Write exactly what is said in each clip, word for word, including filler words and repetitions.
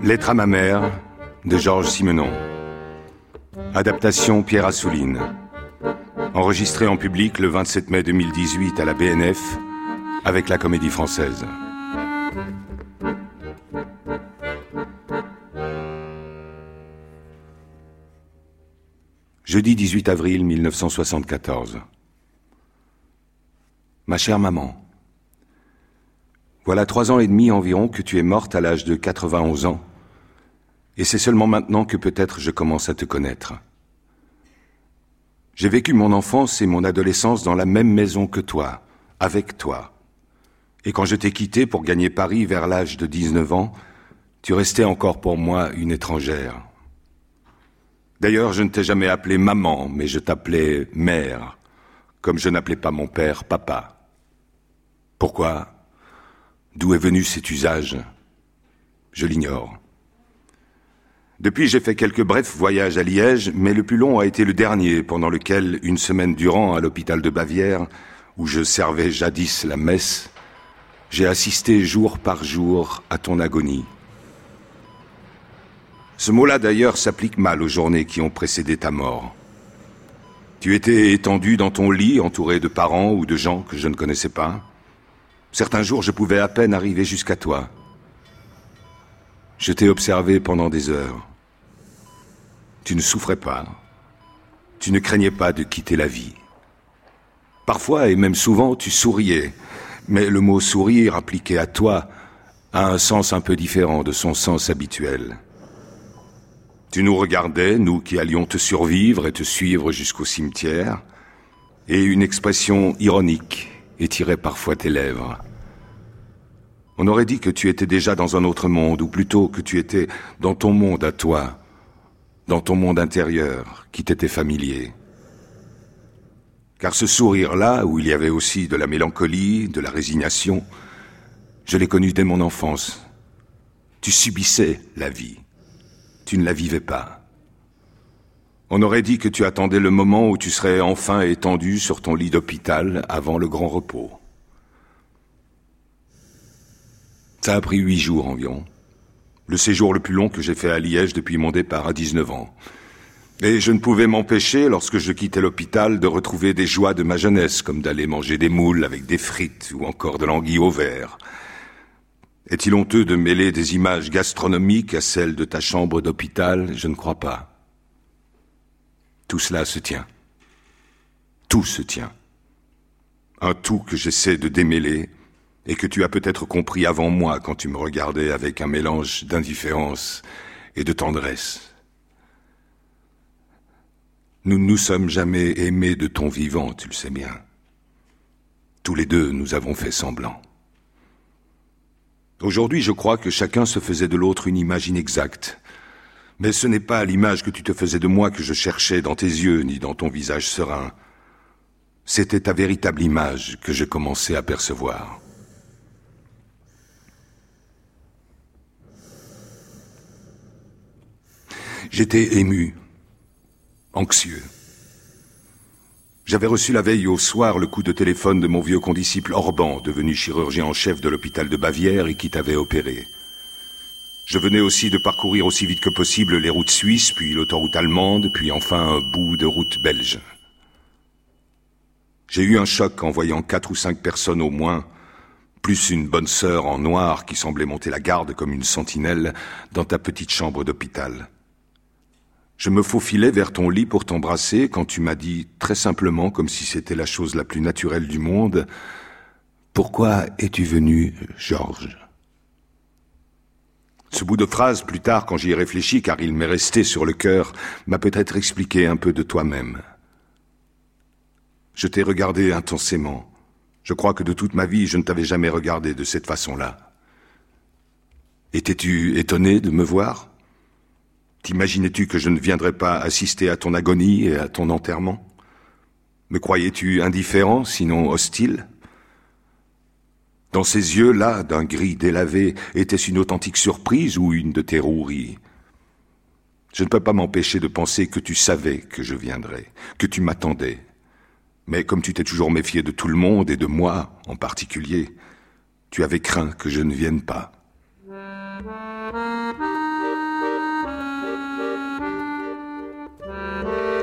Lettre à ma mère, de Georges Simenon. Adaptation Pierre Assouline. Enregistré en public le vingt-sept mai deux mille dix-huit à la B N F avec la Comédie Française. Jeudi dix-huit avril mille neuf cent soixante-quatorze. Ma chère maman, voilà trois ans et demi environ que tu es morte à l'âge de quatre-vingt-onze ans, et c'est seulement maintenant que peut-être je commence à te connaître. J'ai vécu mon enfance et mon adolescence dans la même maison que toi, avec toi. Et quand je t'ai quitté pour gagner Paris vers l'âge de dix-neuf ans, tu restais encore pour moi une étrangère. D'ailleurs, je ne t'ai jamais appelé maman, mais je t'appelais mère, comme je n'appelais pas mon père papa. Pourquoi ? D'où est venu cet usage ? Je l'ignore. Depuis, j'ai fait quelques brefs voyages à Liège, mais le plus long a été le dernier, pendant lequel, une semaine durant, à l'hôpital de Bavière, où je servais jadis la messe, j'ai assisté jour par jour à ton agonie. Ce mot-là, d'ailleurs, s'applique mal aux journées qui ont précédé ta mort. Tu étais étendu dans ton lit, entouré de parents ou de gens que je ne connaissais pas. Certains jours, je pouvais à peine arriver jusqu'à toi. Je t'ai observé pendant des heures. Tu ne souffrais pas. Tu ne craignais pas de quitter la vie. Parfois, et même souvent, tu souriais. Mais le mot sourire appliqué à toi a un sens un peu différent de son sens habituel. Tu nous regardais, nous qui allions te survivre et te suivre jusqu'au cimetière, et une expression ironique étirait parfois tes lèvres. On aurait dit que tu étais déjà dans un autre monde, ou plutôt que tu étais dans ton monde à toi, dans ton monde intérieur, qui t'était familier. Car ce sourire-là, où il y avait aussi de la mélancolie, de la résignation, je l'ai connu dès mon enfance. Tu subissais la vie. Tu ne la vivais pas. On aurait dit que tu attendais le moment où tu serais enfin étendu sur ton lit d'hôpital avant le grand repos. Ça a pris huit jours environ. Le séjour le plus long que j'ai fait à Liège depuis mon départ à dix-neuf ans. Et je ne pouvais m'empêcher, lorsque je quittais l'hôpital, de retrouver des joies de ma jeunesse, comme d'aller manger des moules avec des frites ou encore de l'anguille au vert. Est-il honteux de mêler des images gastronomiques à celles de ta chambre d'hôpital ? Je ne crois pas. Tout cela se tient. Tout se tient. Un tout que j'essaie de démêler et que tu as peut-être compris avant moi quand tu me regardais avec un mélange d'indifférence et de tendresse. Nous ne nous sommes jamais aimés de ton vivant, tu le sais bien. Tous les deux, nous avons fait semblant. Aujourd'hui, je crois que chacun se faisait de l'autre une image inexacte. Mais ce n'est pas l'image que tu te faisais de moi que je cherchais dans tes yeux, ni dans ton visage serein. C'était ta véritable image que je commençais à percevoir. J'étais ému, anxieux. J'avais reçu la veille au soir le coup de téléphone de mon vieux condisciple Orban, devenu chirurgien en chef de l'hôpital de Bavière et qui t'avait opéré. Je venais aussi de parcourir aussi vite que possible les routes suisses, puis l'autoroute allemande, puis enfin un bout de route belge. J'ai eu un choc en voyant quatre ou cinq personnes au moins, plus une bonne sœur en noir qui semblait monter la garde comme une sentinelle dans ta petite chambre d'hôpital. Je me faufilais vers ton lit pour t'embrasser quand tu m'as dit très simplement, comme si c'était la chose la plus naturelle du monde, « Pourquoi es-tu venu, Georges ?» Ce bout de phrase, plus tard, quand j'y ai réfléchi, car il m'est resté sur le cœur, m'a peut-être expliqué un peu de toi-même. Je t'ai regardé intensément. Je crois que de toute ma vie, je ne t'avais jamais regardé de cette façon-là. Étais-tu étonné de me voir ? T'imaginais-tu que je ne viendrais pas assister à ton agonie et à ton enterrement ? Me croyais-tu indifférent, sinon hostile ? Dans ces yeux-là, d'un gris délavé, était-ce une authentique surprise ou une de tes roueries ? Je ne peux pas m'empêcher de penser que tu savais que je viendrais, que tu m'attendais. Mais comme tu t'es toujours méfié de tout le monde et de moi en particulier, tu avais craint que je ne vienne pas.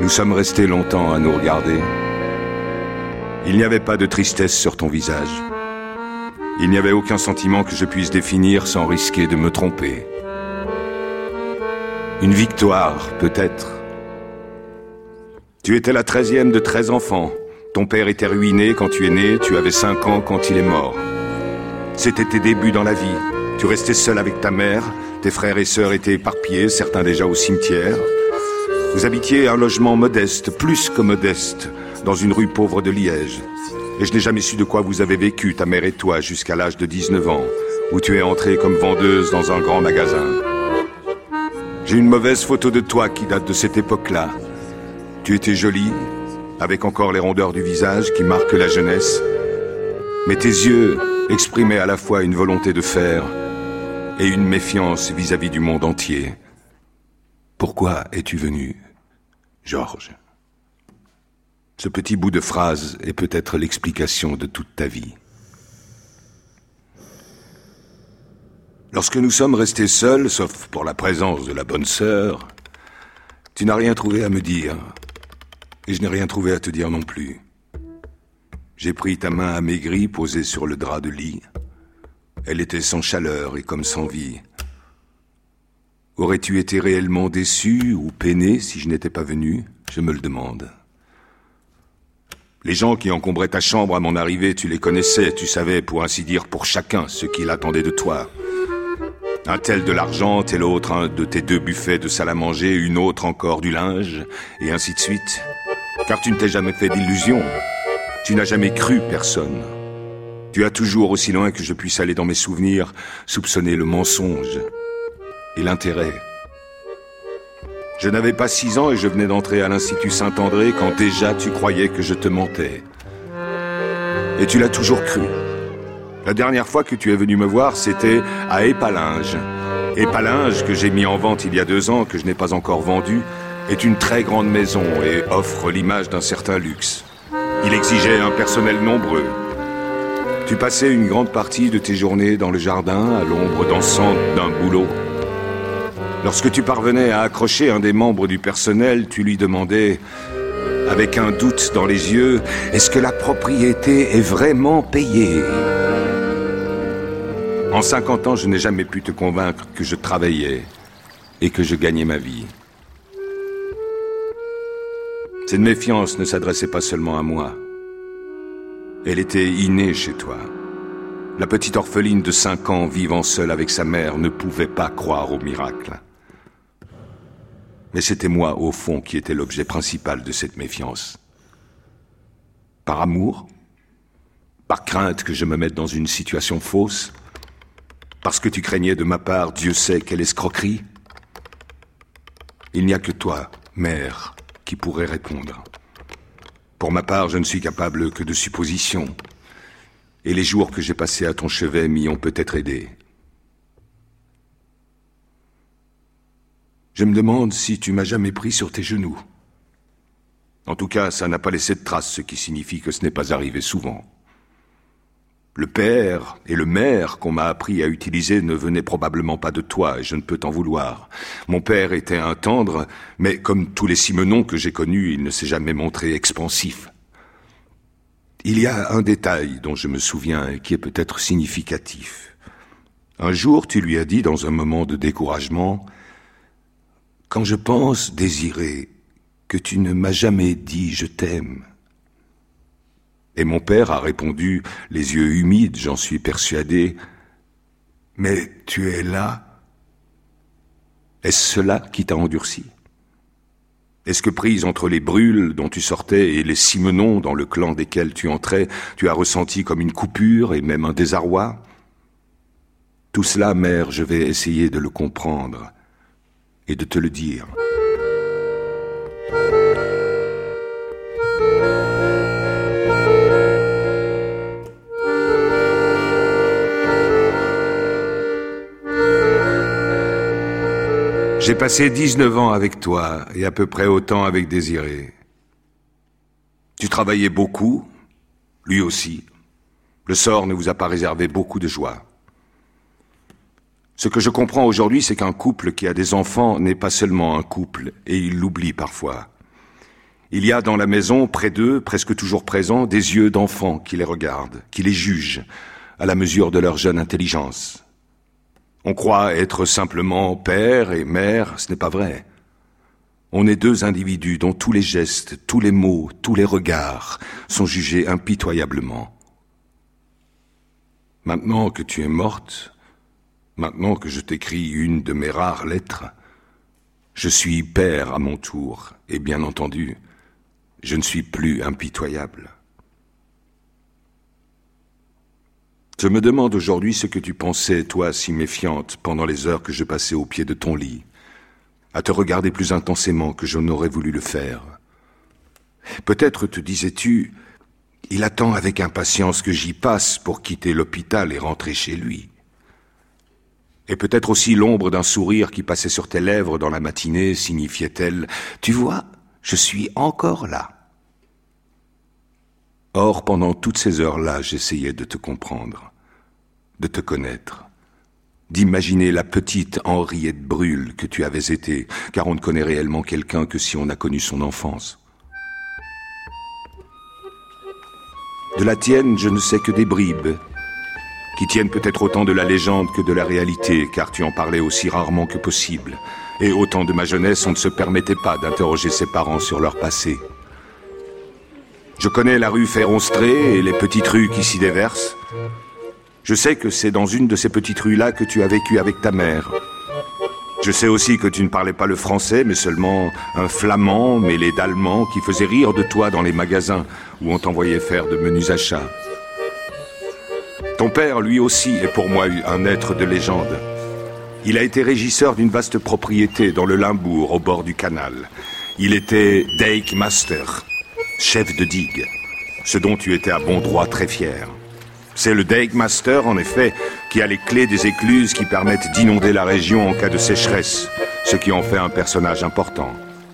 Nous sommes restés longtemps à nous regarder. Il n'y avait pas de tristesse sur ton visage. Il n'y avait aucun sentiment que je puisse définir sans risquer de me tromper. Une victoire, peut-être. Tu étais la treizième de treize enfants. Ton père était ruiné quand tu es né, tu avais cinq ans quand il est mort. C'était tes débuts dans la vie. Tu restais seul avec ta mère, tes frères et sœurs étaient éparpillés, certains déjà au cimetière. Vous habitiez un logement modeste, plus que modeste, dans une rue pauvre de Liège. Et je n'ai jamais su de quoi vous avez vécu, ta mère et toi, jusqu'à l'âge de dix-neuf ans, où tu es entrée comme vendeuse dans un grand magasin. J'ai une mauvaise photo de toi qui date de cette époque-là. Tu étais jolie, avec encore les rondeurs du visage qui marquent la jeunesse, mais tes yeux exprimaient à la fois une volonté de faire et une méfiance vis-à-vis du monde entier. Pourquoi es-tu venu, Georges ? Ce petit bout de phrase est peut-être l'explication de toute ta vie. Lorsque nous sommes restés seuls, sauf pour la présence de la bonne sœur, tu n'as rien trouvé à me dire, et je n'ai rien trouvé à te dire non plus. J'ai pris ta main amaigrie posée sur le drap de lit. Elle était sans chaleur et comme sans vie. Aurais-tu été réellement déçu ou peiné si je n'étais pas venu ? Je me le demande. Les gens qui encombraient ta chambre à mon arrivée, tu les connaissais, tu savais pour ainsi dire pour chacun ce qu'il attendait de toi. Un tel de l'argent, tel autre un de tes deux buffets de salle à manger, une autre encore du linge, et ainsi de suite. Car tu ne t'es jamais fait d'illusions. Tu n'as jamais cru personne. Tu as toujours, aussi loin que je puisse aller dans mes souvenirs, soupçonné le mensonge et l'intérêt. Je n'avais pas six ans et je venais d'entrer à l'Institut Saint-André quand déjà tu croyais que je te mentais. Et tu l'as toujours cru. La dernière fois que tu es venu me voir, c'était à Épalinges. Épalinges, que j'ai mis en vente il y a deux ans, que je n'ai pas encore vendu, est une très grande maison et offre l'image d'un certain luxe. Il exigeait un personnel nombreux. Tu passais une grande partie de tes journées dans le jardin, à l'ombre dansante d'un bouleau. Lorsque tu parvenais à accrocher un des membres du personnel, tu lui demandais, avec un doute dans les yeux, « Est-ce que la propriété est vraiment payée ?» En cinquante ans, je n'ai jamais pu te convaincre que je travaillais et que je gagnais ma vie. Cette méfiance ne s'adressait pas seulement à moi. Elle était innée chez toi. La petite orpheline de cinq ans vivant seule avec sa mère ne pouvait pas croire au miracle. Mais c'était moi, au fond, qui était l'objet principal de cette méfiance. Par amour ? Par crainte que je me mette dans une situation fausse ? Parce que tu craignais de ma part, Dieu sait quelle escroquerie ? Il n'y a que toi, mère, qui pourrait répondre. Pour ma part, je ne suis capable que de suppositions. Et les jours que j'ai passés à ton chevet m'y ont peut-être aidé. Je me demande si tu m'as jamais pris sur tes genoux. En tout cas, ça n'a pas laissé de traces, ce qui signifie que ce n'est pas arrivé souvent. Le père et le mère qu'on m'a appris à utiliser ne venaient probablement pas de toi, et je ne peux t'en vouloir. Mon père était un tendre, mais comme tous les Simenons que j'ai connus, il ne s'est jamais montré expansif. Il y a un détail dont je me souviens et qui est peut-être significatif. Un jour, tu lui as dit dans un moment de découragement, « Quand je pense, Désiré, que tu ne m'as jamais dit « je t'aime », et mon père a répondu, les yeux humides, j'en suis persuadé, « Mais tu es là. Est-ce cela qui t'a endurci ? Est-ce que prise entre les brûles dont tu sortais et les Simenons dans le clan desquels tu entrais, tu as ressenti comme une coupure et même un désarroi ? Tout cela, mère, je vais essayer de le comprendre et de te le dire. » J'ai passé dix-neuf ans avec toi et à peu près autant avec Désiré. Tu travaillais beaucoup, lui aussi. Le sort ne vous a pas réservé beaucoup de joie. Ce que je comprends aujourd'hui, c'est qu'un couple qui a des enfants n'est pas seulement un couple, et il l'oublie parfois. Il y a dans la maison, près d'eux, presque toujours présents, des yeux d'enfants qui les regardent, qui les jugent, à la mesure de leur jeune intelligence. On croit être simplement père et mère, ce n'est pas vrai. On est deux individus dont tous les gestes, tous les mots, tous les regards sont jugés impitoyablement. Maintenant que tu es morte, maintenant que je t'écris une de mes rares lettres, je suis père à mon tour, et bien entendu, je ne suis plus impitoyable. Je me demande aujourd'hui ce que tu pensais, toi, si méfiante, pendant les heures que je passais au pied de ton lit, à te regarder plus intensément que je n'aurais voulu le faire. Peut-être te disais-tu, il attend avec impatience que j'y passe pour quitter l'hôpital et rentrer chez lui. Et peut-être aussi l'ombre d'un sourire qui passait sur tes lèvres dans la matinée signifiait-elle, tu vois, je suis encore là. Or, pendant toutes ces heures-là, j'essayais de te comprendre, de te connaître, d'imaginer la petite Henriette Brûle que tu avais été, car on ne connaît réellement quelqu'un que si on a connu son enfance. De la tienne, je ne sais que des bribes, qui tiennent peut-être autant de la légende que de la réalité, car tu en parlais aussi rarement que possible. Et au temps de ma jeunesse, on ne se permettait pas d'interroger ses parents sur leur passé. Je connais la rue Féronstrée et les petites rues qui s'y déversent. Je sais que c'est dans une de ces petites rues-là que tu as vécu avec ta mère. Je sais aussi que tu ne parlais pas le français, mais seulement un flamand mêlé d'allemand qui faisait rire de toi dans les magasins où on t'envoyait faire de menus achats. Ton père, lui aussi, est pour moi un être de légende. Il a été régisseur d'une vaste propriété dans le Limbourg, au bord du canal. Il était Dijkmaster, chef de digue, ce dont tu étais à bon droit très fier. C'est le Dijkmaster, en effet, qui a les clés des écluses qui permettent d'inonder la région en cas de sécheresse, ce qui en fait un personnage important.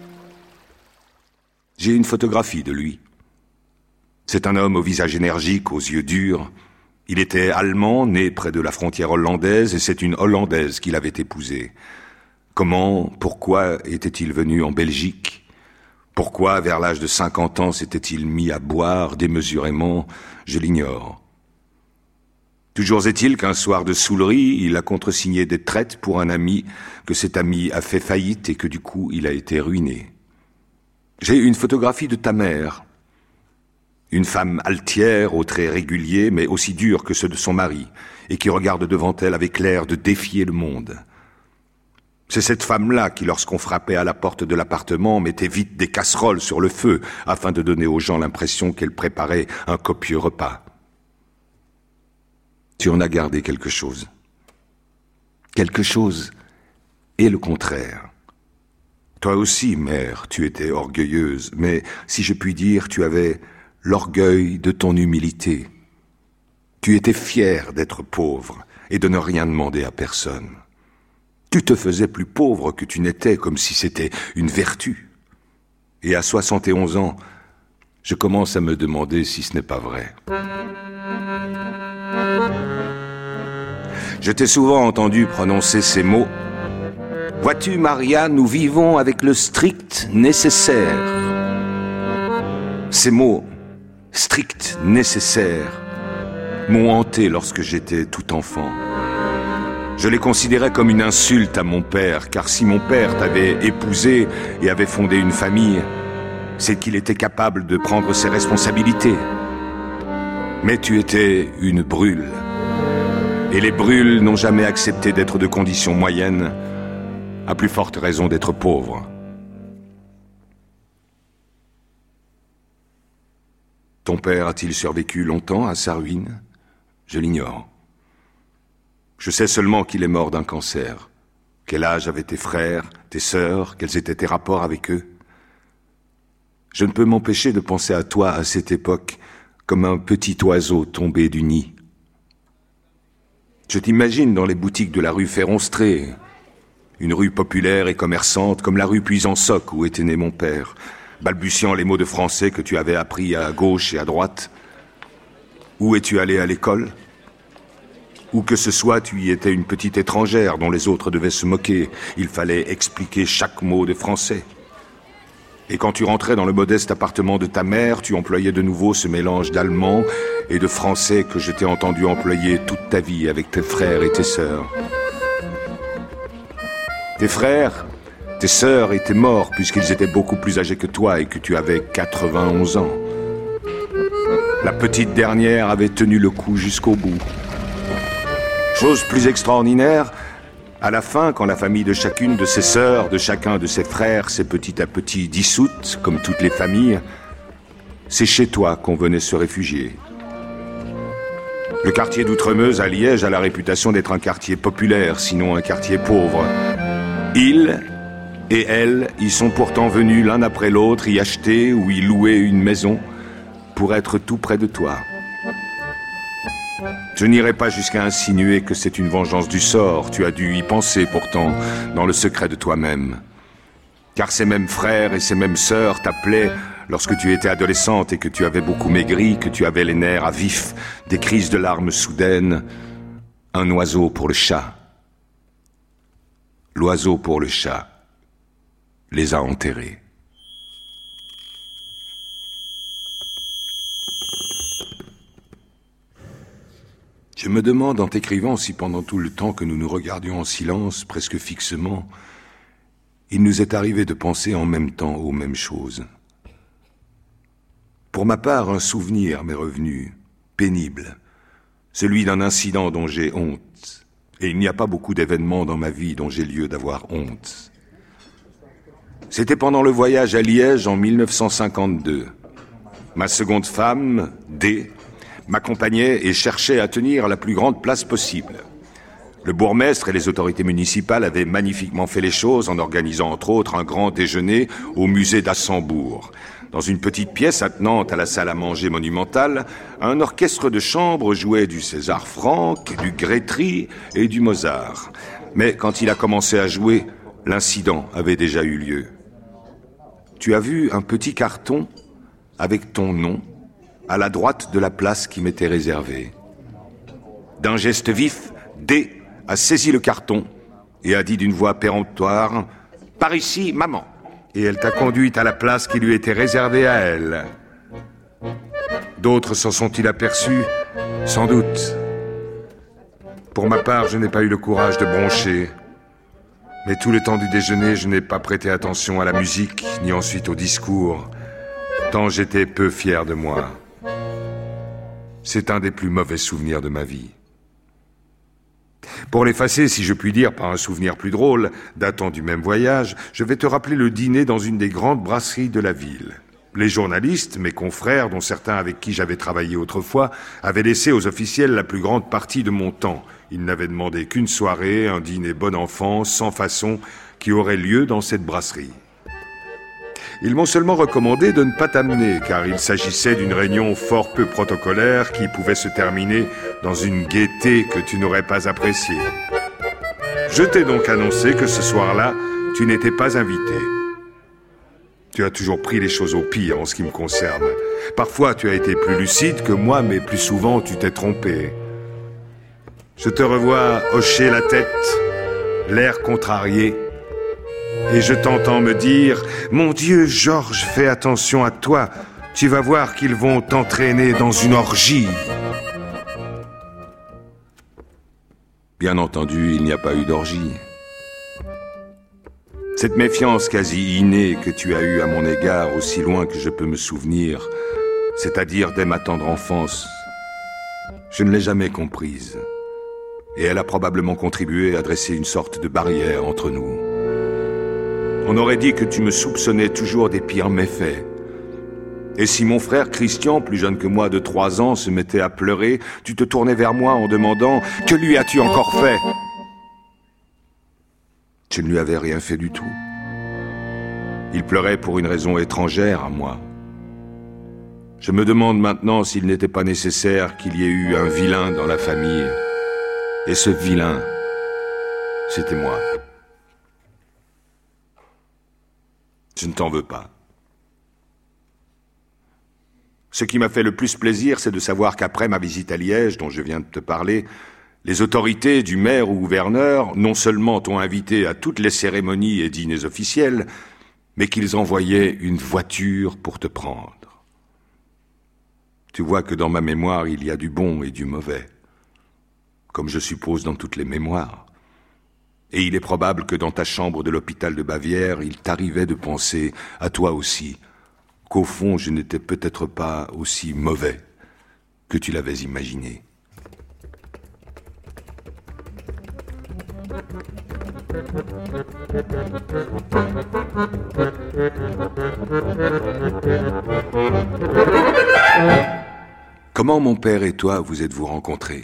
J'ai une photographie de lui. C'est un homme au visage énergique, aux yeux durs. Il était allemand, né près de la frontière hollandaise, et c'est une Hollandaise qui l'avait épousé. Comment, pourquoi était-il venu en Belgique? Pourquoi, vers l'âge de cinquante ans, s'était-il mis à boire démesurément? Je l'ignore. Toujours est-il qu'un soir de saoulerie, il a contresigné des traites pour un ami, que cet ami a fait faillite et que du coup il a été ruiné. J'ai une photographie de ta mère. Une femme altière, aux traits réguliers, mais aussi dure que ceux de son mari, et qui regarde devant elle avec l'air de défier le monde. C'est cette femme-là qui, lorsqu'on frappait à la porte de l'appartement, mettait vite des casseroles sur le feu, afin de donner aux gens l'impression qu'elle préparait un copieux repas. Tu en as gardé quelque chose. Quelque chose et le contraire. Toi aussi, mère, tu étais orgueilleuse, mais, si je puis dire, tu avais l'orgueil de ton humilité. Tu étais fière d'être pauvre et de ne rien demander à personne. Tu te faisais plus pauvre que tu n'étais, comme si c'était une vertu. Et à soixante et onze ans, je commence à me demander si ce n'est pas vrai. Je t'ai souvent entendu prononcer ces mots. « Vois-tu, Maria, nous vivons avec le strict nécessaire. » Ces mots, strict nécessaire, m'ont hanté lorsque j'étais tout enfant. Je les considérais comme une insulte à mon père, car si mon père t'avait épousé et avait fondé une famille, c'est qu'il était capable de prendre ses responsabilités. Mais tu étais une brûle. Et les brûles n'ont jamais accepté d'être de condition moyenne, à plus forte raison d'être pauvres. Ton père a-t-il survécu longtemps à sa ruine? Je l'ignore. Je sais seulement qu'il est mort d'un cancer. Quel âge avaient tes frères, tes sœurs, quels étaient tes rapports avec eux? Je ne peux m'empêcher de penser à toi à cette époque comme un petit oiseau tombé du nid. Je t'imagine dans les boutiques de la rue Féronstrée, une rue populaire et commerçante comme la rue Puisansoc où était né mon père, balbutiant les mots de français que tu avais appris à gauche et à droite. Où es-tu allé à l'école? Où que ce soit, tu y étais une petite étrangère dont les autres devaient se moquer. Il fallait expliquer chaque mot de français. Et quand tu rentrais dans le modeste appartement de ta mère, tu employais de nouveau ce mélange d'allemand et de français que je t'ai entendu employer toute ta vie avec tes frères et tes sœurs. Tes frères, tes sœurs étaient morts puisqu'ils étaient beaucoup plus âgés que toi et que tu avais quatre-vingt-onze ans. La petite dernière avait tenu le coup jusqu'au bout. Chose plus extraordinaire, à la fin, quand la famille de chacune de ses sœurs, de chacun de ses frères, s'est petit à petit dissoute, comme toutes les familles, c'est chez toi qu'on venait se réfugier. Le quartier d'Outremeuse à Liège a la réputation d'être un quartier populaire, sinon un quartier pauvre. Ils et elles y sont pourtant venus l'un après l'autre y acheter ou y louer une maison pour être tout près de toi. Je n'irai pas jusqu'à insinuer que c'est une vengeance du sort. Tu as dû y penser pourtant, dans le secret de toi-même. Car ces mêmes frères et ces mêmes sœurs t'appelaient lorsque tu étais adolescente et que tu avais beaucoup maigri, que tu avais les nerfs à vif, des crises de larmes soudaines, un oiseau pour le chat. L'oiseau pour le chat les a enterrés. Je me demande en t'écrivant si pendant tout le temps que nous nous regardions en silence, presque fixement, il nous est arrivé de penser en même temps aux mêmes choses. Pour ma part, un souvenir m'est revenu, pénible, celui d'un incident dont j'ai honte. Et il n'y a pas beaucoup d'événements dans ma vie dont j'ai lieu d'avoir honte. C'était pendant le voyage à Liège en mille neuf cent cinquante-deux. Ma seconde femme, D, m'accompagnait et cherchait à tenir la plus grande place possible. Le bourgmestre et les autorités municipales avaient magnifiquement fait les choses en organisant entre autres un grand déjeuner au musée d'Assembourg. Dans une petite pièce attenante à la salle à manger monumentale, un orchestre de chambre jouait du César Franck, du Grétry et du Mozart. Mais quand il a commencé à jouer, l'incident avait déjà eu lieu. Tu as vu un petit carton avec ton nom à la droite de la place qui m'était réservée. D'un geste vif, D a saisi le carton et a dit d'une voix péremptoire « Par ici, maman !» Et elle t'a conduite à la place qui lui était réservée à elle. D'autres s'en sont-ils aperçus? Sans doute. Pour ma part, je n'ai pas eu le courage de broncher. Mais tout le temps du déjeuner, je n'ai pas prêté attention à la musique, ni ensuite au discours, tant j'étais peu fier de moi. C'est un des plus mauvais souvenirs de ma vie. Pour l'effacer, si je puis dire, par un souvenir plus drôle, datant du même voyage, je vais te rappeler le dîner dans une des grandes brasseries de la ville. Les journalistes, mes confrères, dont certains avec qui j'avais travaillé autrefois, avaient laissé aux officiels la plus grande partie de mon temps. Ils n'avaient demandé qu'une soirée, un dîner bon enfant, sans façon, qui aurait lieu dans cette brasserie. Ils m'ont seulement recommandé de ne pas t'amener, car il s'agissait d'une réunion fort peu protocolaire qui pouvait se terminer dans une gaieté que tu n'aurais pas appréciée. Je t'ai donc annoncé que ce soir-là, tu n'étais pas invité. Tu as toujours pris les choses au pire en ce qui me concerne. Parfois, tu as été plus lucide que moi, mais plus souvent, tu t'es trompé. Je te revois hocher la tête, l'air contrarié, et je t'entends me dire « Mon Dieu, Georges, fais attention à toi, tu vas voir qu'ils vont t'entraîner dans une orgie. » Bien entendu, il n'y a pas eu d'orgie. Cette méfiance quasi innée que tu as eue à mon égard, aussi loin que je peux me souvenir, c'est-à-dire dès ma tendre enfance, je ne l'ai jamais comprise. Et elle a probablement contribué à dresser une sorte de barrière entre nous. On aurait dit que tu me soupçonnais toujours des pires méfaits. Et si mon frère Christian, plus jeune que moi de trois ans, se mettait à pleurer, tu te tournais vers moi en demandant « Que lui as-tu encore fait ?» Je ne lui avais rien fait du tout. Il pleurait pour une raison étrangère à moi. Je me demande maintenant s'il n'était pas nécessaire qu'il y ait eu un vilain dans la famille. Et ce vilain, c'était moi. Je ne t'en veux pas. Ce qui m'a fait le plus plaisir, c'est de savoir qu'après ma visite à Liège, dont je viens de te parler, les autorités du maire ou gouverneur non seulement t'ont invité à toutes les cérémonies et dîners officiels, mais qu'ils envoyaient une voiture pour te prendre. Tu vois que dans ma mémoire, il y a du bon et du mauvais, comme je suppose dans toutes les mémoires. Et il est probable que dans ta chambre de l'hôpital de Bavière, il t'arrivait de penser, à toi aussi, qu'au fond, je n'étais peut-être pas aussi mauvais que tu l'avais imaginé. Comment mon père et toi vous êtes-vous rencontrés?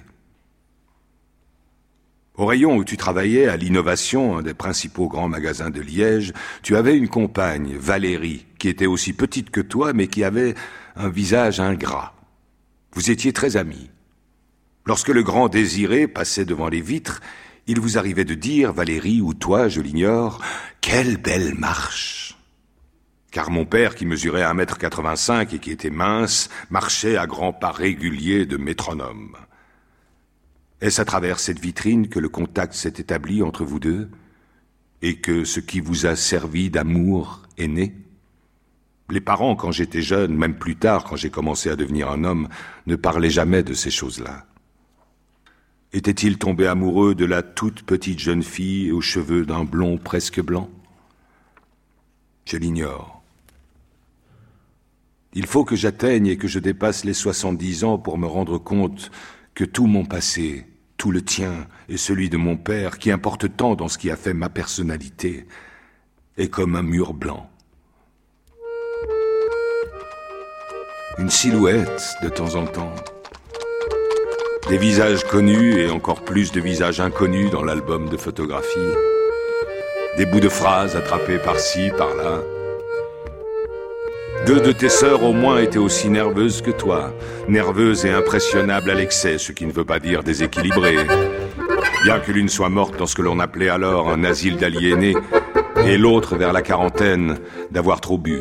Au rayon où tu travaillais, à l'Innovation, un des principaux grands magasins de Liège, tu avais une compagne, Valérie, qui était aussi petite que toi, mais qui avait un visage ingrat. Vous étiez très amis. Lorsque le grand Désiré passait devant les vitres, il vous arrivait de dire, Valérie ou toi, je l'ignore, « Quelle belle marche !» Car mon père, qui mesurait un mètre quatre-vingt-cinq et qui était mince, marchait à grands pas réguliers de métronome. Est-ce à travers cette vitrine que le contact s'est établi entre vous deux et que ce qui vous a servi d'amour est né? Les parents, quand j'étais jeune, même plus tard, quand j'ai commencé à devenir un homme, ne parlaient jamais de ces choses-là. Était-il tombé amoureux de la toute petite jeune fille aux cheveux d'un blond presque blanc? Je l'ignore. Il faut que j'atteigne et que je dépasse les soixante-dix ans pour me rendre compte que tout mon passé, tout le tien et celui de mon père, qui importe tant dans ce qui a fait ma personnalité, est comme un mur blanc. Une silhouette de temps en temps. Des visages connus et encore plus de visages inconnus dans l'album de photographie. Des bouts de phrases attrapés par-ci, par-là. Deux de tes sœurs au moins étaient aussi nerveuses que toi, nerveuses et impressionnables à l'excès, ce qui ne veut pas dire déséquilibrées. Bien que l'une soit morte dans ce que l'on appelait alors un asile d'aliénés, et l'autre vers la quarantaine d'avoir trop bu.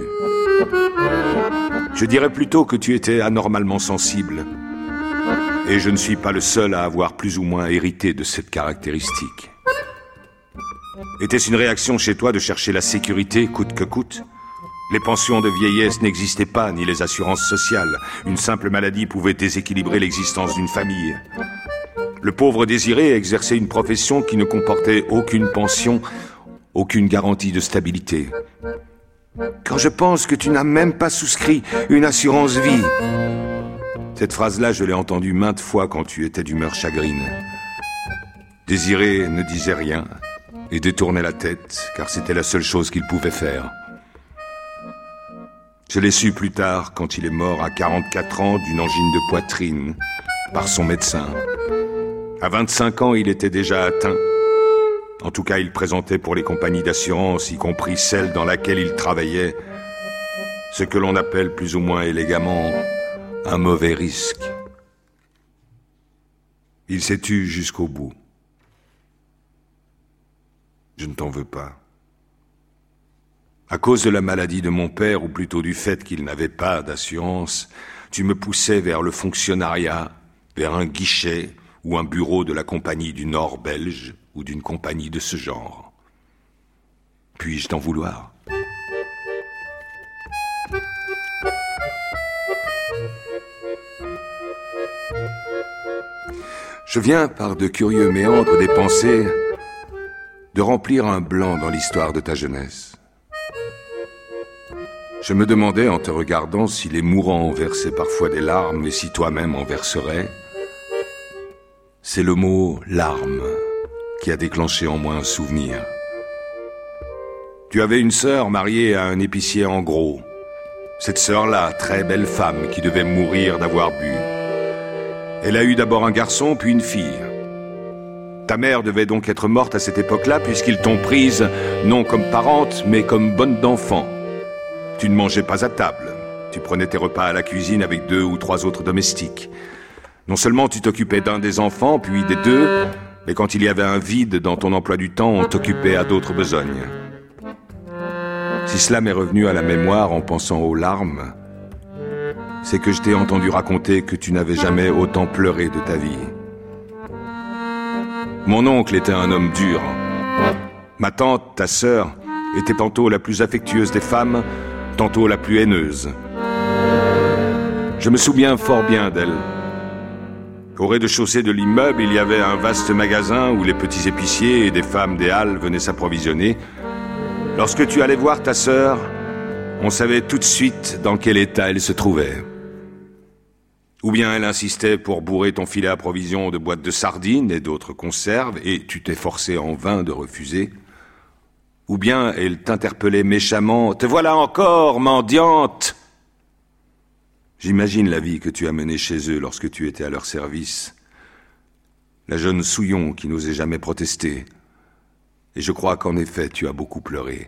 Je dirais plutôt que tu étais anormalement sensible, et je ne suis pas le seul à avoir plus ou moins hérité de cette caractéristique. Était-ce une réaction chez toi de chercher la sécurité coûte que coûte ? Les pensions de vieillesse n'existaient pas, ni les assurances sociales. Une simple maladie pouvait déséquilibrer l'existence d'une famille. Le pauvre Désiré exerçait une profession qui ne comportait aucune pension, aucune garantie de stabilité. Quand je pense que tu n'as même pas souscrit une assurance vie. Cette phrase-là, je l'ai entendue maintes fois quand tu étais d'humeur chagrine. Désiré ne disait rien et détournait la tête, car c'était la seule chose qu'il pouvait faire. Je l'ai su plus tard, quand il est mort à quarante-quatre ans d'une angine de poitrine, par son médecin. À vingt-cinq ans, il était déjà atteint. En tout cas, il présentait pour les compagnies d'assurance, y compris celle dans laquelle il travaillait, ce que l'on appelle plus ou moins élégamment un mauvais risque. Il s'est tu jusqu'au bout. Je ne t'en veux pas. À cause de la maladie de mon père, ou plutôt du fait qu'il n'avait pas d'assurance, tu me poussais vers le fonctionnariat, vers un guichet ou un bureau de la compagnie du Nord belge ou d'une compagnie de ce genre. Puis-je t'en vouloir ? Je viens, par de curieux méandres des pensées, de remplir un blanc dans l'histoire de ta jeunesse. Je me demandais en te regardant si les mourants versaient parfois des larmes et si toi-même en verserais. C'est le mot « larmes » qui a déclenché en moi un souvenir. Tu avais une sœur mariée à un épicier en gros. Cette sœur-là, très belle femme, qui devait mourir d'avoir bu. Elle a eu d'abord un garçon, puis une fille. Ta mère devait donc être morte à cette époque-là, puisqu'ils t'ont prise, non comme parente, mais comme bonne d'enfant. Tu ne mangeais pas à table. Tu prenais tes repas à la cuisine avec deux ou trois autres domestiques. Non seulement tu t'occupais d'un des enfants, puis des deux, mais quand il y avait un vide dans ton emploi du temps, on t'occupait à d'autres besognes. Si cela m'est revenu à la mémoire en pensant aux larmes, c'est que je t'ai entendu raconter que tu n'avais jamais autant pleuré de ta vie. Mon oncle était un homme dur. Ma tante, ta sœur, était tantôt la plus affectueuse des femmes, tantôt la plus haineuse. Je me souviens fort bien d'elle. Au rez-de-chaussée de l'immeuble, il y avait un vaste magasin où les petits épiciers et des femmes des halles venaient s'approvisionner. Lorsque tu allais voir ta sœur, on savait tout de suite dans quel état elle se trouvait. Ou bien elle insistait pour bourrer ton filet à provisions de boîtes de sardines et d'autres conserves, et tu t'es forcé en vain de refuser. Ou bien elle t'interpellait méchamment « Te voilà encore, mendiante !» J'imagine la vie que tu as menée chez eux lorsque tu étais à leur service. La jeune souillon qui n'osait jamais protester. Et je crois qu'en effet, tu as beaucoup pleuré.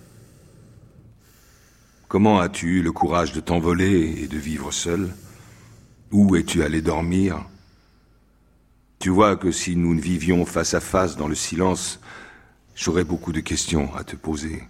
Comment as-tu eu le courage de t'envoler et de vivre seul ? Où es-tu allé dormir ? Tu vois que si nous ne vivions face à face dans le silence, j'aurais beaucoup de questions à te poser.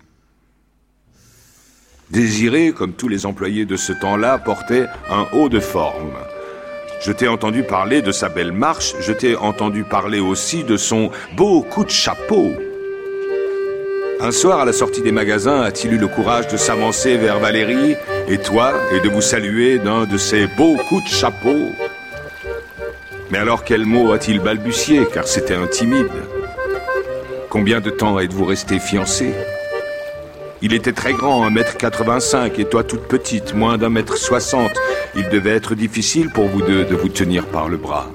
Désiré, comme tous les employés de ce temps-là, portait un haut de forme. Je t'ai entendu parler de sa belle marche, je t'ai entendu parler aussi de son beau coup de chapeau. Un soir, à la sortie des magasins, a-t-il eu le courage de s'avancer vers Valérie et toi et de vous saluer d'un de ses beaux coups de chapeau ? Mais alors quel mot a-t-il balbutié, car c'était un timide ? Combien de temps êtes-vous restés fiancés ? Il était très grand, un mètre quatre-vingt-cinq, et toi toute petite, moins d'un mètre soixante. Il devait être difficile pour vous deux de vous tenir par le bras.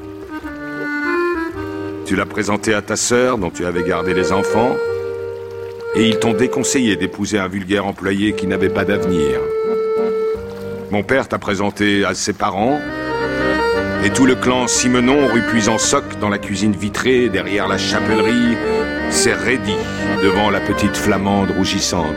Tu l'as présenté à ta sœur, dont tu avais gardé les enfants, et ils t'ont déconseillé d'épouser un vulgaire employé qui n'avait pas d'avenir. Mon père t'a présenté à ses parents, et tout le clan Simenon, rue Puisansoc, dans la cuisine vitrée, derrière la chapellerie, s'est raidi devant la petite flamande rougissante.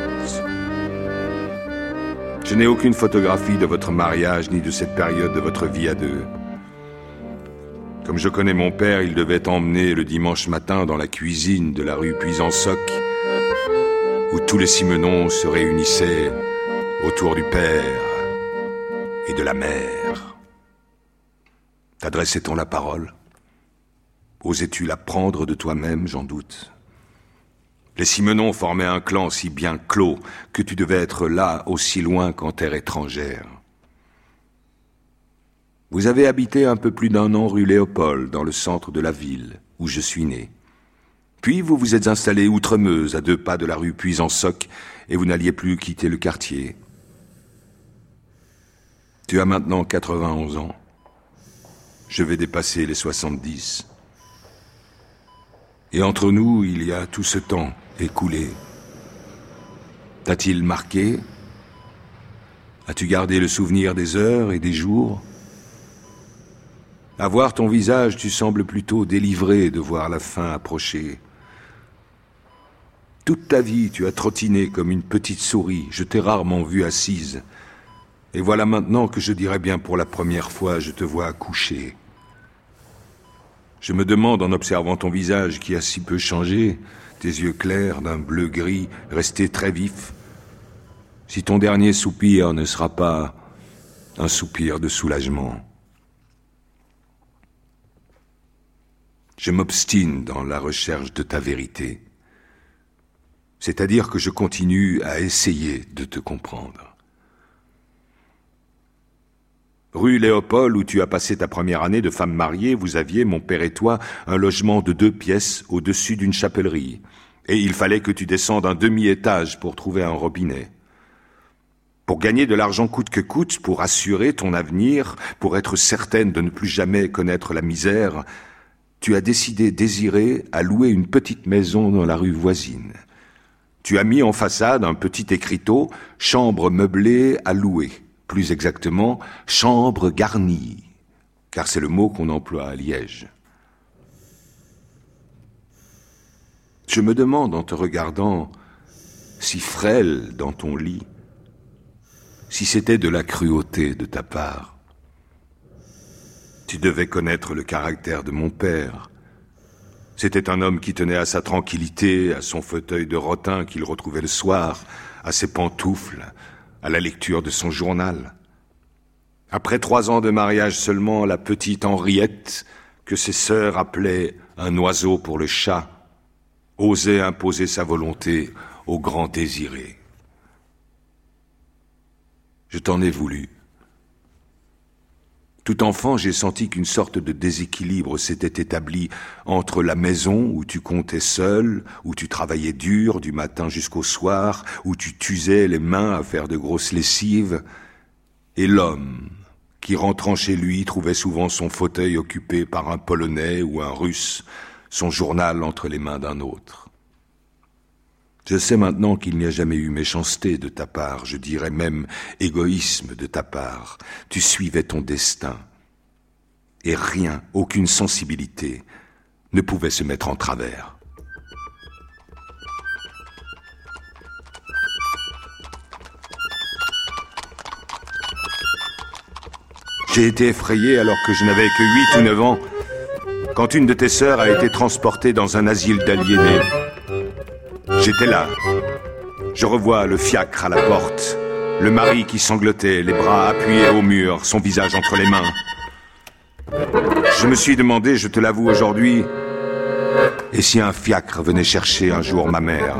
Je n'ai aucune photographie de votre mariage ni de cette période de votre vie à deux. Comme je connais mon père, il devait t'emmener le dimanche matin dans la cuisine de la rue Puisansoc, où tous les Simenons se réunissaient autour du père et de la mère. T'adressait-on la parole ? Osais-tu la prendre de toi-même, j'en doute ? Les Simenon formaient un clan si bien clos que tu devais être là aussi loin qu'en terre étrangère. Vous avez habité un peu plus d'un an rue Léopold, dans le centre de la ville, où je suis né. Puis vous vous êtes installé Outremeuse, à deux pas de la rue Puisansoc, et vous n'alliez plus quitter le quartier. Tu as maintenant quatre-vingt-onze ans. Je vais dépasser les soixante-dix. Et entre nous, il y a tout ce temps écoulé. T'a-t-il marqué ? As-tu gardé le souvenir des heures et des jours ? À voir ton visage, tu sembles plutôt délivré de voir la fin approcher. Toute ta vie, tu as trottiné comme une petite souris. Je t'ai rarement vue assise. Et voilà maintenant que je dirais bien pour la première fois, je te vois accoucher. Je me demande, en observant ton visage qui a si peu changé, tes yeux clairs d'un bleu-gris restés très vifs, si ton dernier soupir ne sera pas un soupir de soulagement. Je m'obstine dans la recherche de ta vérité, c'est-à-dire que je continue à essayer de te comprendre. Rue Léopold, où tu as passé ta première année de femme mariée, vous aviez, mon père et toi, un logement de deux pièces au-dessus d'une chapellerie. Et il fallait que tu descendes un demi-étage pour trouver un robinet. Pour gagner de l'argent coûte que coûte, pour assurer ton avenir, pour être certaine de ne plus jamais connaître la misère, tu as décidé, Désiré, à louer une petite maison dans la rue voisine. Tu as mis en façade un petit écriteau « Chambre meublée à louer ». Plus exactement, chambre garnie, car c'est le mot qu'on emploie à Liège. Je me demande en te regardant, si frêle dans ton lit, si c'était de la cruauté de ta part. Tu devais connaître le caractère de mon père. C'était un homme qui tenait à sa tranquillité, à son fauteuil de rotin qu'il retrouvait le soir, à ses pantoufles, à la lecture de son journal. Après trois ans de mariage seulement, la petite Henriette, que ses sœurs appelaient un oiseau pour le chat, osait imposer sa volonté au grand désiré. Je t'en ai voulu. Tout enfant, j'ai senti qu'une sorte de déséquilibre s'était établi entre la maison où tu comptais seul, où tu travaillais dur du matin jusqu'au soir, où tu t'usais les mains à faire de grosses lessives, et l'homme qui, rentrant chez lui, trouvait souvent son fauteuil occupé par un Polonais ou un Russe, son journal entre les mains d'un autre. Je sais maintenant qu'il n'y a jamais eu méchanceté de ta part, je dirais même égoïsme de ta part. Tu suivais ton destin. Et rien, aucune sensibilité, ne pouvait se mettre en travers. J'ai été effrayé alors que je n'avais que huit ou neuf ans, quand une de tes sœurs a été transportée dans un asile d'aliénés. J'étais là. Je revois le fiacre à la porte, le mari qui sanglotait, les bras appuyés au mur, son visage entre les mains. Je me suis demandé, je te l'avoue aujourd'hui, et si un fiacre venait chercher un jour ma mère?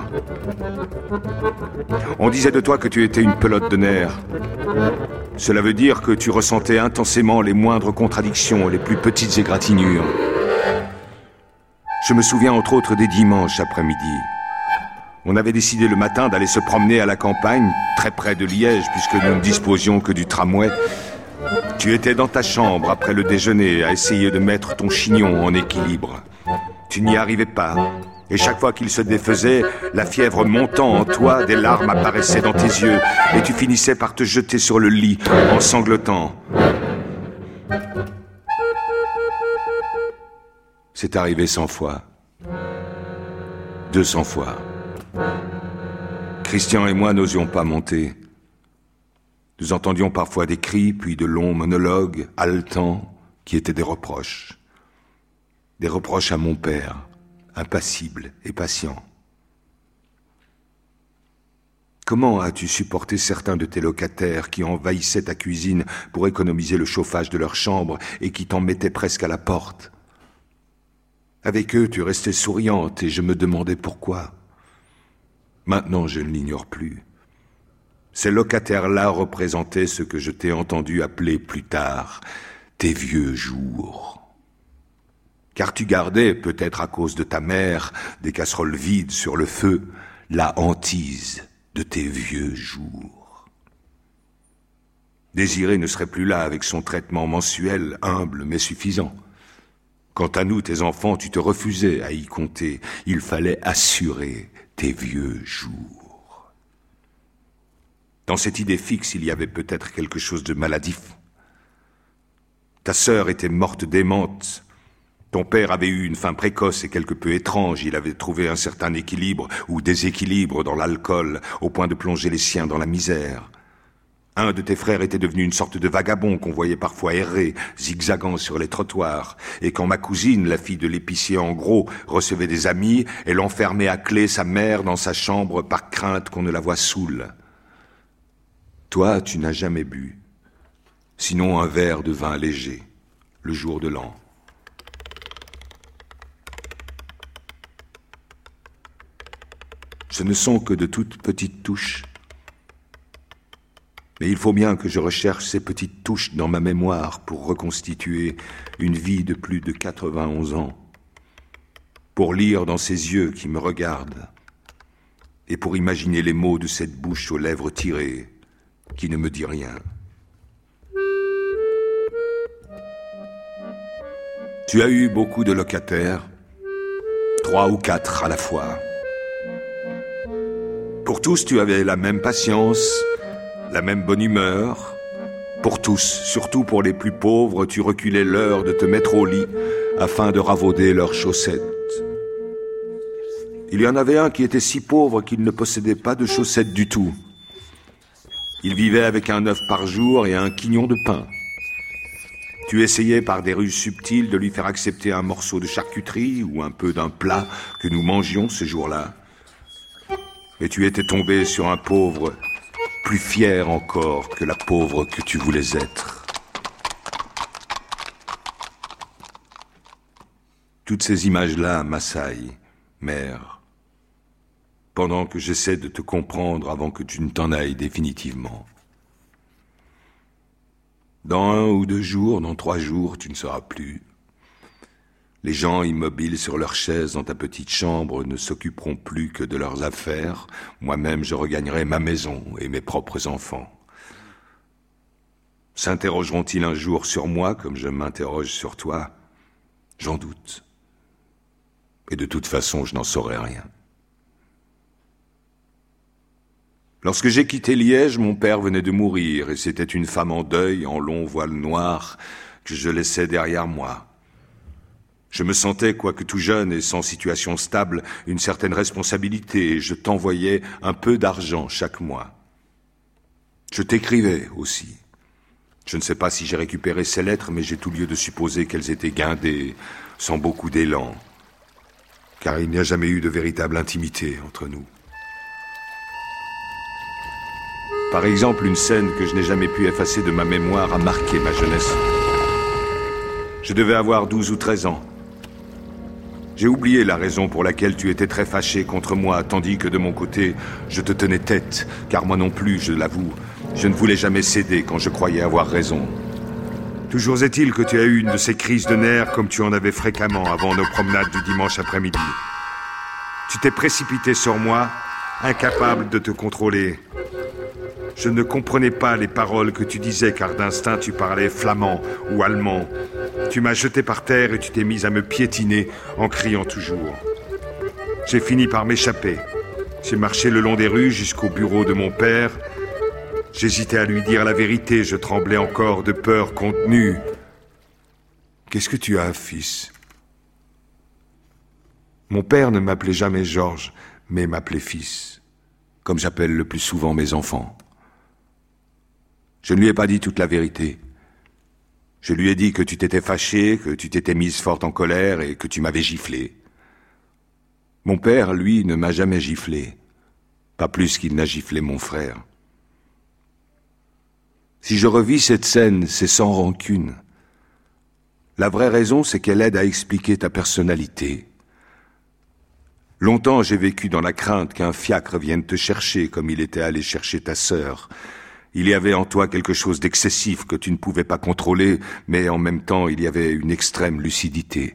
On disait de toi que tu étais une pelote de nerfs. Cela veut dire que tu ressentais intensément les moindres contradictions, les plus petites égratignures. Je me souviens entre autres des dimanches après-midi. On avait décidé le matin d'aller se promener à la campagne, très près de Liège, puisque nous ne disposions que du tramway. Tu étais dans ta chambre après le déjeuner à essayer de mettre ton chignon en équilibre. Tu n'y arrivais pas. Et chaque fois qu'il se défaisait, la fièvre montant en toi, des larmes apparaissaient dans tes yeux, et tu finissais par te jeter sur le lit en sanglotant. C'est arrivé cent fois. Deux cents fois. Christian et moi n'osions pas monter. Nous entendions parfois des cris, puis de longs monologues, haletants, qui étaient des reproches. Des reproches à mon père, impassible et patient. Comment as-tu supporté certains de tes locataires qui envahissaient ta cuisine pour économiser le chauffage de leur chambre et qui t'en mettaient presque à la porte? Avec eux, tu restais souriante et je me demandais pourquoi. Maintenant, je ne l'ignore plus. Ces locataires-là représentaient ce que je t'ai entendu appeler plus tard tes vieux jours. Car tu gardais, peut-être à cause de ta mère, des casseroles vides sur le feu, la hantise de tes vieux jours. Désiré ne serait plus là avec son traitement mensuel, humble mais suffisant. Quant à nous, tes enfants, tu te refusais à y compter. Il fallait assurer tes vieux jours. Dans cette idée fixe, il y avait peut-être quelque chose de maladif. Ta sœur était morte démente. Ton père avait eu une fin précoce et quelque peu étrange. Il avait trouvé un certain équilibre ou déséquilibre dans l'alcool, au point de plonger les siens dans la misère. Un de tes frères était devenu une sorte de vagabond qu'on voyait parfois errer, zigzagant sur les trottoirs. Et quand ma cousine, la fille de l'épicier en gros, recevait des amis, elle enfermait à clé sa mère dans sa chambre par crainte qu'on ne la voie saoule. Toi, tu n'as jamais bu, sinon un verre de vin léger, le jour de l'an. Ce ne sont que de toutes petites touches. Mais il faut bien que je recherche ces petites touches dans ma mémoire pour reconstituer une vie de plus de quatre-vingt-onze ans, pour lire dans ces yeux qui me regardent, et pour imaginer les mots de cette bouche aux lèvres tirées, qui ne me dit rien. Tu as eu beaucoup de locataires, trois ou quatre à la fois. Pour tous, tu avais la même patience, la même bonne humeur. Pour tous, surtout pour les plus pauvres, tu reculais l'heure de te mettre au lit afin de ravauder leurs chaussettes. Il y en avait un qui était si pauvre qu'il ne possédait pas de chaussettes du tout. Il vivait avec un œuf par jour et un quignon de pain. Tu essayais par des ruses subtiles de lui faire accepter un morceau de charcuterie ou un peu d'un plat que nous mangions ce jour-là. Et tu étais tombé sur un pauvre plus fier encore que la pauvre que tu voulais être. Toutes ces images-là m'assaillent, mère. pendant que j'essaie de te comprendre avant que tu ne t'en ailles définitivement. Dans un ou deux jours, dans trois jours, tu ne seras plus. Les gens immobiles sur leurs chaises dans ta petite chambre ne s'occuperont plus que de leurs affaires. Moi-même, je regagnerai ma maison et mes propres enfants. S'interrogeront-ils un jour sur moi comme je m'interroge sur toi? J'en doute. Et de toute façon, je n'en saurai rien. Lorsque j'ai quitté Liège, mon père venait de mourir, et c'était une femme en deuil, en long voile noir, que je laissais derrière moi. Je me sentais, quoique tout jeune et sans situation stable, une certaine responsabilité, et je t'envoyais un peu d'argent chaque mois. Je t'écrivais aussi. Je ne sais pas si j'ai récupéré ces lettres, mais j'ai tout lieu de supposer qu'elles étaient guindées, sans beaucoup d'élan, car il n'y a jamais eu de véritable intimité entre nous. Par exemple, une scène que je n'ai jamais pu effacer de ma mémoire a marqué ma jeunesse. Je devais avoir douze ou treize ans. J'ai oublié la raison pour laquelle tu étais très fâché contre moi, tandis que de mon côté, je te tenais tête, car moi non plus, je l'avoue, je ne voulais jamais céder quand je croyais avoir raison. Toujours est-il que tu as eu une de ces crises de nerfs comme tu en avais fréquemment avant nos promenades du dimanche après-midi. Tu t'es précipité sur moi, incapable de te contrôler. Je ne comprenais pas les paroles que tu disais, car d'instinct tu parlais flamand ou allemand. Tu m'as jeté par terre et tu t'es mise à me piétiner en criant toujours. J'ai fini par m'échapper. J'ai marché le long des rues jusqu'au bureau de mon père. J'hésitais à lui dire la vérité, je tremblais encore de peur contenue. Qu'est-ce que tu as, fils? Mon père ne m'appelait jamais Georges, mais m'appelait fils, comme j'appelle le plus souvent mes enfants. Je ne lui ai pas dit toute la vérité. Je lui ai dit que tu t'étais fâché, que tu t'étais mise forte en colère et que tu m'avais giflé. Mon père, lui, ne m'a jamais giflé, pas plus qu'il n'a giflé mon frère. Si je revis cette scène, c'est sans rancune. La vraie raison, c'est qu'elle aide à expliquer ta personnalité. Longtemps, j'ai vécu dans la crainte qu'un fiacre vienne te chercher comme il était allé chercher ta sœur. Il y avait en toi quelque chose d'excessif que tu ne pouvais pas contrôler, mais en même temps, il y avait une extrême lucidité.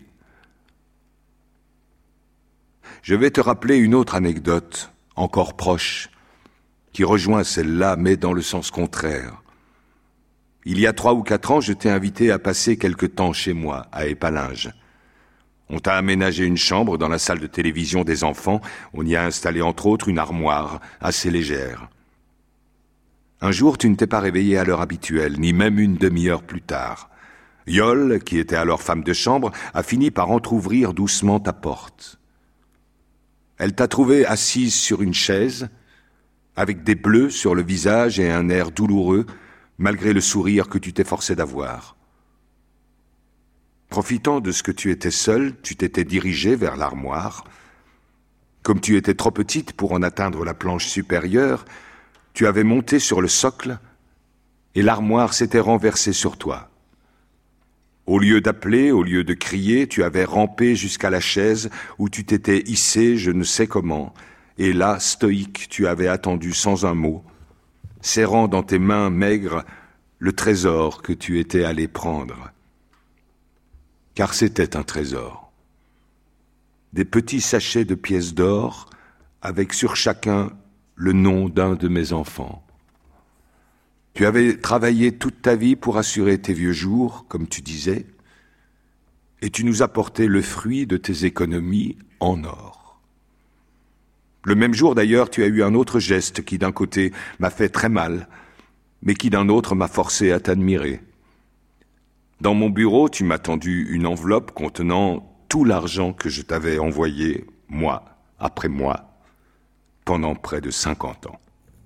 Je vais te rappeler une autre anecdote, encore proche, qui rejoint celle-là, mais dans le sens contraire. Il y a trois ou quatre ans, je t'ai invité à passer quelque temps chez moi, à Épalinges. On t'a aménagé une chambre dans la salle de télévision des enfants. On y a installé entre autres une armoire assez légère. Un jour, tu ne t'es pas réveillé à l'heure habituelle, ni même une demi-heure plus tard. Yole, qui était alors femme de chambre, a fini par entr'ouvrir doucement ta porte. Elle t'a trouvé assise sur une chaise, avec des bleus sur le visage et un air douloureux, malgré le sourire que tu t'efforçais d'avoir. Profitant de ce que tu étais seule, tu t'étais dirigée vers l'armoire. Comme tu étais trop petite pour en atteindre la planche supérieure, tu avais monté sur le socle et l'armoire s'était renversée sur toi. Au lieu d'appeler, au lieu de crier, tu avais rampé jusqu'à la chaise où tu t'étais hissé je ne sais comment, et là, stoïque, tu avais attendu sans un mot, serrant dans tes mains maigres le trésor que tu étais allé prendre. Car c'était un trésor. Des petits sachets de pièces d'or, avec sur chacun le nom d'un de mes enfants. Tu avais travaillé toute ta vie pour assurer tes vieux jours, comme tu disais, et tu nous apportais le fruit de tes économies en or. Le même jour d'ailleurs, tu as eu un autre geste qui d'un côté m'a fait très mal, mais qui d'un autre m'a forcé à t'admirer. Dans mon bureau, tu m'as tendu une enveloppe contenant tout l'argent que je t'avais envoyé, mois après mois, pendant près de cinquante ans.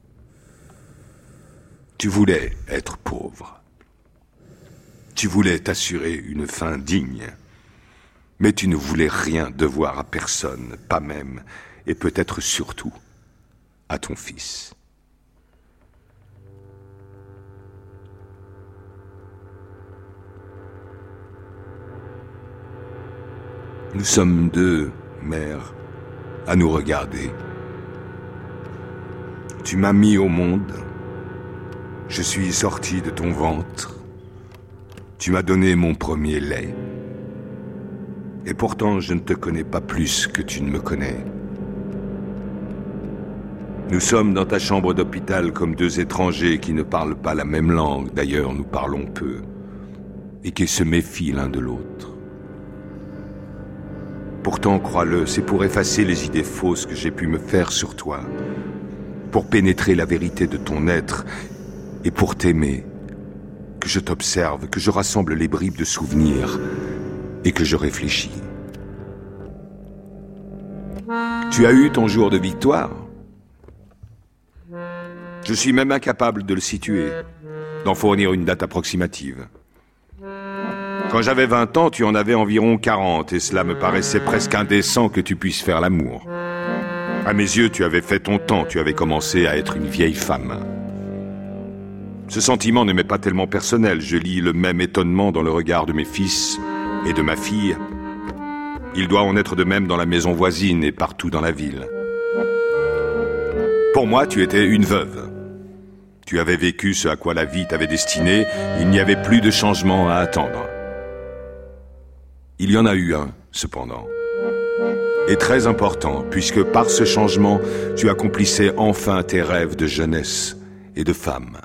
Tu voulais être pauvre. Tu voulais t'assurer une fin digne. Mais tu ne voulais rien devoir à personne, pas même, et peut-être surtout, à ton fils. Nous sommes deux, mère, à nous regarder. Tu m'as mis au monde. Je suis sorti de ton ventre. Tu m'as donné mon premier lait. Et pourtant, je ne te connais pas plus que tu ne me connais. Nous sommes dans ta chambre d'hôpital comme deux étrangers qui ne parlent pas la même langue, d'ailleurs nous parlons peu, et qui se méfient l'un de l'autre. Pourtant, crois-le, c'est pour effacer les idées fausses que j'ai pu me faire sur toi, pour pénétrer la vérité de ton être, et pour t'aimer, que je t'observe, que je rassemble les bribes de souvenirs, et que je réfléchis. Tu as eu ton jour de victoire? Je suis même incapable de le situer, d'en fournir une date approximative. Quand j'avais vingt ans, tu en avais environ quarante, et cela me paraissait presque indécent que tu puisses faire l'amour. À mes yeux, tu avais fait ton temps, tu avais commencé à être une vieille femme. Ce sentiment ne m'est pas tellement personnel, je lis le même étonnement dans le regard de mes fils et de ma fille. Il doit en être de même dans la maison voisine et partout dans la ville. Pour moi, tu étais une veuve. Tu avais vécu ce à quoi la vie t'avait destiné, il n'y avait plus de changement à attendre. Il y en a eu un, cependant. Et très important, puisque par ce changement, tu accomplissais enfin tes rêves de jeunesse et de femme.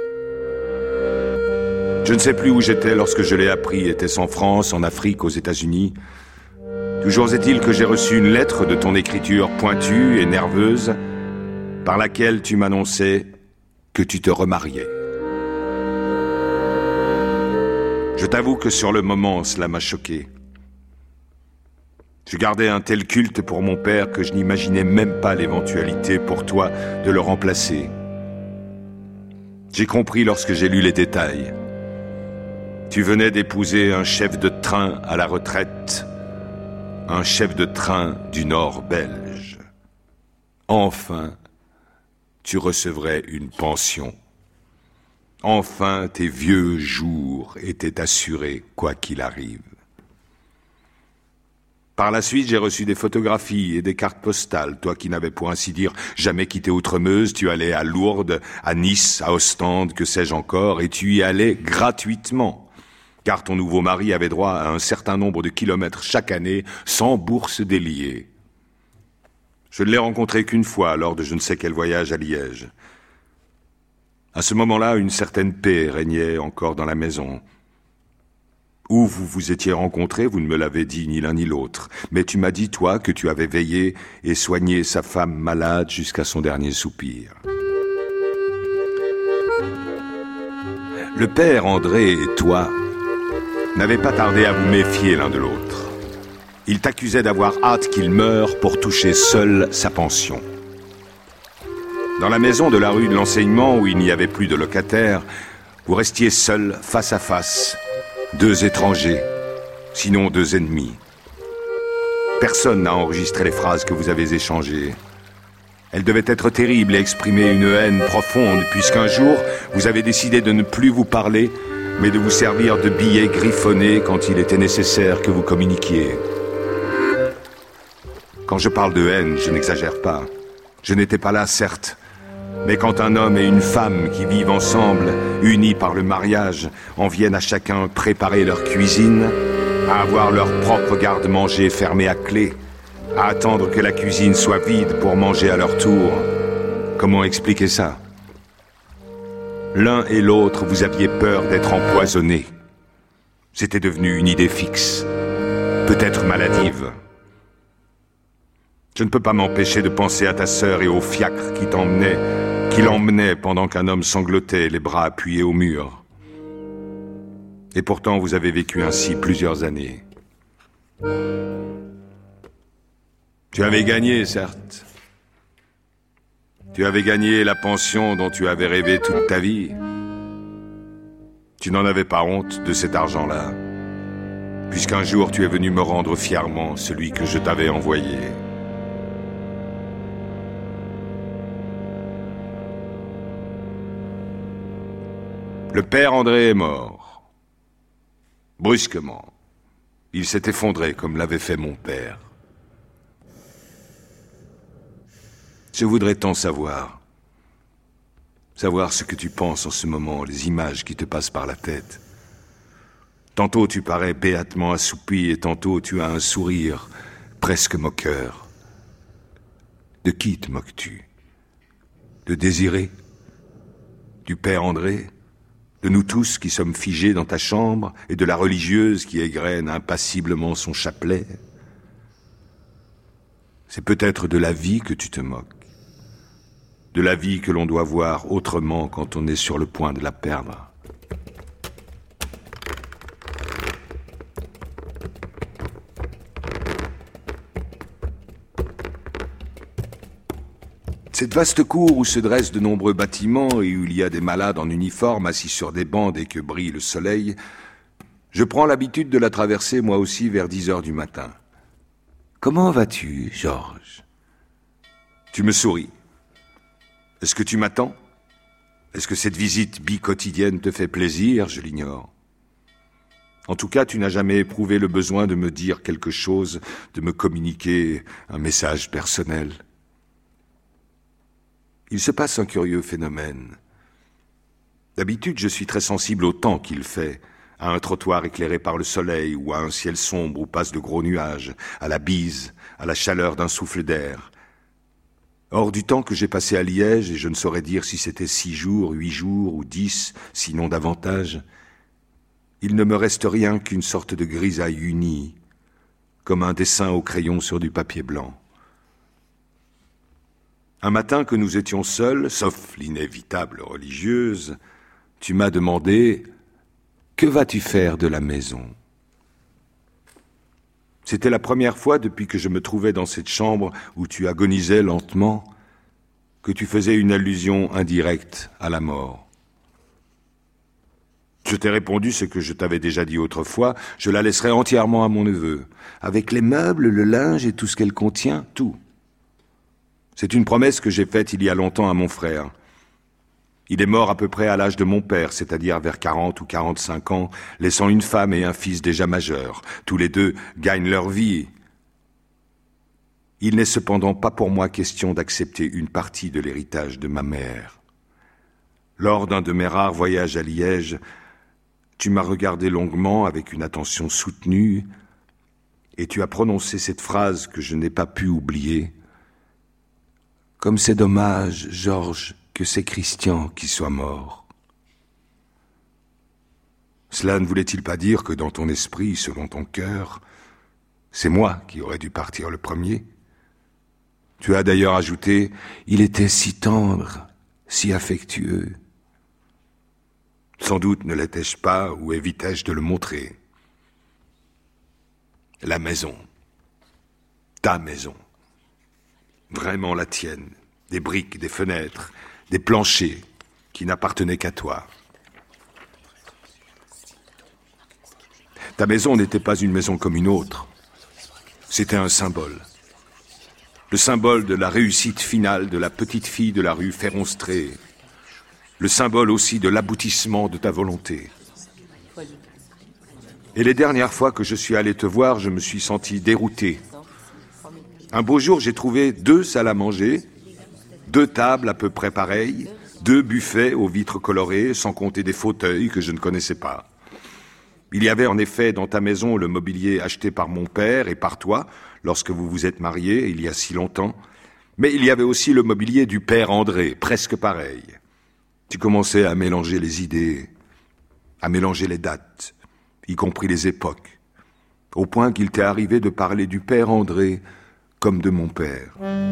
Je ne sais plus où j'étais lorsque je l'ai appris. Était-ce en France, en Afrique, aux États-Unis? Toujours est-il que j'ai reçu une lettre de ton écriture pointue et nerveuse, par laquelle tu m'annonçais que tu te remariais. Je t'avoue que sur le moment, cela m'a choqué. Je gardais un tel culte pour mon père que je n'imaginais même pas l'éventualité pour toi de le remplacer. J'ai compris lorsque j'ai lu les détails. Tu venais d'épouser un chef de train à la retraite, un chef de train du Nord belge. Enfin, tu recevrais une pension. Enfin, tes vieux jours étaient assurés, quoi qu'il arrive. Par la suite, j'ai reçu des photographies et des cartes postales. Toi qui n'avais pour ainsi dire jamais quitté Outremeuse, tu allais à Lourdes, à Nice, à Ostende, que sais-je encore, et tu y allais gratuitement, car ton nouveau mari avait droit à un certain nombre de kilomètres chaque année, sans bourse déliée. Je ne l'ai rencontré qu'une fois, lors de je ne sais quel voyage à Liège. À ce moment-là, une certaine paix régnait encore dans la maison. Où vous vous étiez rencontrés, vous ne me l'avez dit ni l'un ni l'autre. Mais tu m'as dit, toi, que tu avais veillé et soigné sa femme malade jusqu'à son dernier soupir. Le père André et toi n'avaient pas tardé à vous méfier l'un de l'autre. Il t'accusait d'avoir hâte qu'il meure pour toucher seul sa pension. Dans la maison de la rue de l'Enseignement, où il n'y avait plus de locataires, vous restiez seuls, face à face, deux étrangers, sinon deux ennemis. Personne n'a enregistré les phrases que vous avez échangées. Elles devaient être terribles et exprimer une haine profonde, puisqu'un jour, vous avez décidé de ne plus vous parler, mais de vous servir de billets griffonnés quand il était nécessaire que vous communiquiez. Quand je parle de haine, je n'exagère pas. Je n'étais pas là, certes. Mais quand un homme et une femme qui vivent ensemble, unis par le mariage, en viennent à chacun préparer leur cuisine, à avoir leur propre garde-manger fermé à clé, à attendre que la cuisine soit vide pour manger à leur tour, comment expliquer ça? L'un et l'autre, vous aviez peur d'être empoisonnés. C'était devenu une idée fixe, peut-être maladive. Je ne peux pas m'empêcher de penser à ta sœur et au fiacre qui t'emmenait, qui l'emmenait pendant qu'un homme sanglotait, les bras appuyés au mur. Et pourtant, vous avez vécu ainsi plusieurs années. Tu avais gagné, certes. Tu avais gagné la pension dont tu avais rêvé toute ta vie. Tu n'en avais pas honte de cet argent-là, puisqu'un jour tu es venu me rendre fièrement celui que je t'avais envoyé. Le père André est mort. Brusquement. Il s'est effondré comme l'avait fait mon père. Je voudrais tant savoir Savoir ce que tu penses en ce moment, les images qui te passent par la tête. Tantôt tu parais béatement assoupi et tantôt tu as un sourire presque moqueur. De qui te moques-tu? De Désiré? Du père André? De nous tous qui sommes figés dans ta chambre et de la religieuse qui égrène impassiblement son chapelet? C'est peut-être de la vie que tu te moques. De la vie que l'on doit voir autrement quand on est sur le point de la perdre. Cette vaste cour où se dressent de nombreux bâtiments et où il y a des malades en uniforme assis sur des bancs dès que brille le soleil, je prends l'habitude de la traverser moi aussi vers dix heures du matin. Comment vas-tu, Georges? Tu me souris. Est-ce que tu m'attends? Est-ce que cette visite bi-quotidienne te fait plaisir? Je l'ignore. En tout cas, tu n'as jamais éprouvé le besoin de me dire quelque chose, de me communiquer un message personnel. Il se passe un curieux phénomène. D'habitude, je suis très sensible au temps qu'il fait, à un trottoir éclairé par le soleil ou à un ciel sombre où passent de gros nuages, à la bise, à la chaleur d'un souffle d'air. Or, du temps que j'ai passé à Liège, et je ne saurais dire si c'était six jours, huit jours ou dix, sinon davantage, il ne me reste rien qu'une sorte de grisaille unie, comme un dessin au crayon sur du papier blanc. Un matin que nous étions seuls, sauf l'inévitable religieuse, tu m'as demandé « Que vas-tu faire de la maison ?» C'était la première fois depuis que je me trouvais dans cette chambre où tu agonisais lentement que tu faisais une allusion indirecte à la mort. Je t'ai répondu ce que je t'avais déjà dit autrefois, je la laisserai entièrement à mon neveu, avec les meubles, le linge et tout ce qu'elle contient, tout. C'est une promesse que j'ai faite il y a longtemps à mon frère. Il est mort à peu près à l'âge de mon père, c'est-à-dire vers quarante ou quarante-cinq ans, laissant une femme et un fils déjà majeurs. Tous les deux gagnent leur vie. Il n'est cependant pas pour moi question d'accepter une partie de l'héritage de ma mère. Lors d'un de mes rares voyages à Liège, tu m'as regardé longuement avec une attention soutenue et tu as prononcé cette phrase que je n'ai pas pu oublier. Comme c'est dommage, Georges, que c'est Christian qui soit mort. Cela ne voulait-il pas dire que dans ton esprit, selon ton cœur, c'est moi qui aurais dû partir le premier? Tu as d'ailleurs ajouté « Il était si tendre, si affectueux ». Sans doute ne l'étais-je pas ou évitais-je de le montrer. La maison, ta maison, vraiment la tienne, des briques, des fenêtres, des planchers qui n'appartenaient qu'à toi. Ta maison n'était pas une maison comme une autre. C'était un symbole. Le symbole de la réussite finale de la petite fille de la rue Féronstrée. Le symbole aussi de l'aboutissement de ta volonté. Et les dernières fois que je suis allé te voir, je me suis senti dérouté. Un beau jour, j'ai trouvé deux salles à manger, deux tables à peu près pareilles, deux buffets aux vitres colorées, sans compter des fauteuils que je ne connaissais pas. Il y avait en effet dans ta maison le mobilier acheté par mon père et par toi, lorsque vous vous êtes mariés, il y a si longtemps, mais il y avait aussi le mobilier du père André, presque pareil. Tu commençais à mélanger les idées, à mélanger les dates, y compris les époques, au point qu'il t'est arrivé de parler du père André comme de mon père.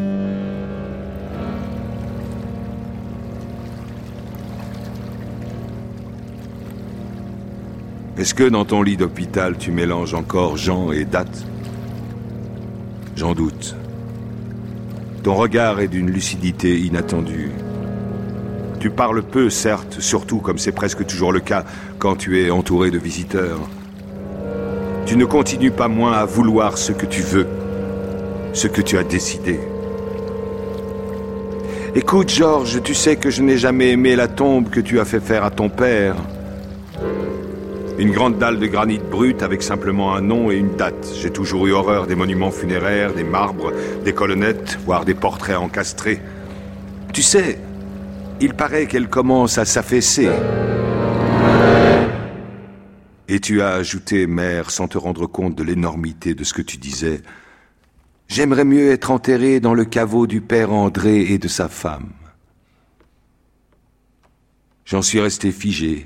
Est-ce que dans ton lit d'hôpital, tu mélanges encore Jean et date? J'en doute. Ton regard est d'une lucidité inattendue. Tu parles peu, certes, surtout comme c'est presque toujours le cas quand tu es entouré de visiteurs. Tu ne continues pas moins à vouloir ce que tu veux, ce que tu as décidé. Écoute, Georges, tu sais que je n'ai jamais aimé la tombe que tu as fait faire à ton père. Une grande dalle de granit brut avec simplement un nom et une date. J'ai toujours eu horreur des monuments funéraires, des marbres, des colonnettes, voire des portraits encastrés. Tu sais, Il paraît qu'elle commence à s'affaisser. Et tu as ajouté, mère, sans te rendre compte de l'énormité de ce que tu disais, « J'aimerais mieux être enterré dans le caveau du père André et de sa femme. » J'en suis resté figé.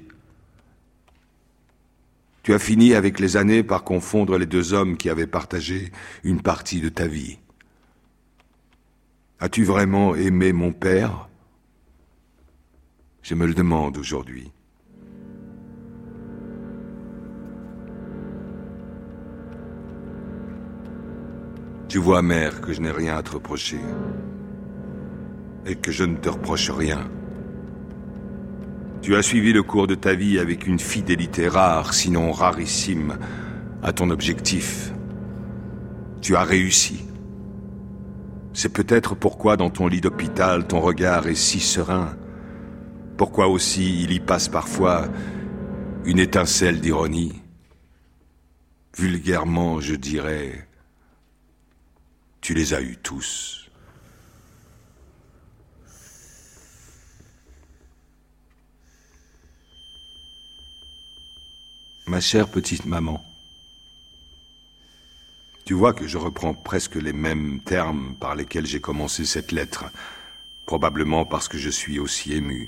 Tu as fini avec les années par confondre les deux hommes qui avaient partagé une partie de ta vie. As-tu vraiment aimé mon père ? Je me le demande aujourd'hui. Tu vois, mère, que je n'ai rien à te reprocher. Et que je ne te reproche rien. Tu as suivi le cours de ta vie avec une fidélité rare, sinon rarissime, à ton objectif. Tu as réussi. C'est peut-être pourquoi dans ton lit d'hôpital, ton regard est si serein. Pourquoi aussi il y passe parfois une étincelle d'ironie. Vulgairement, je dirais, tu les as eus tous. Ma chère petite maman, tu vois que je reprends presque les mêmes termes par lesquels j'ai commencé cette lettre, probablement parce que je suis aussi ému.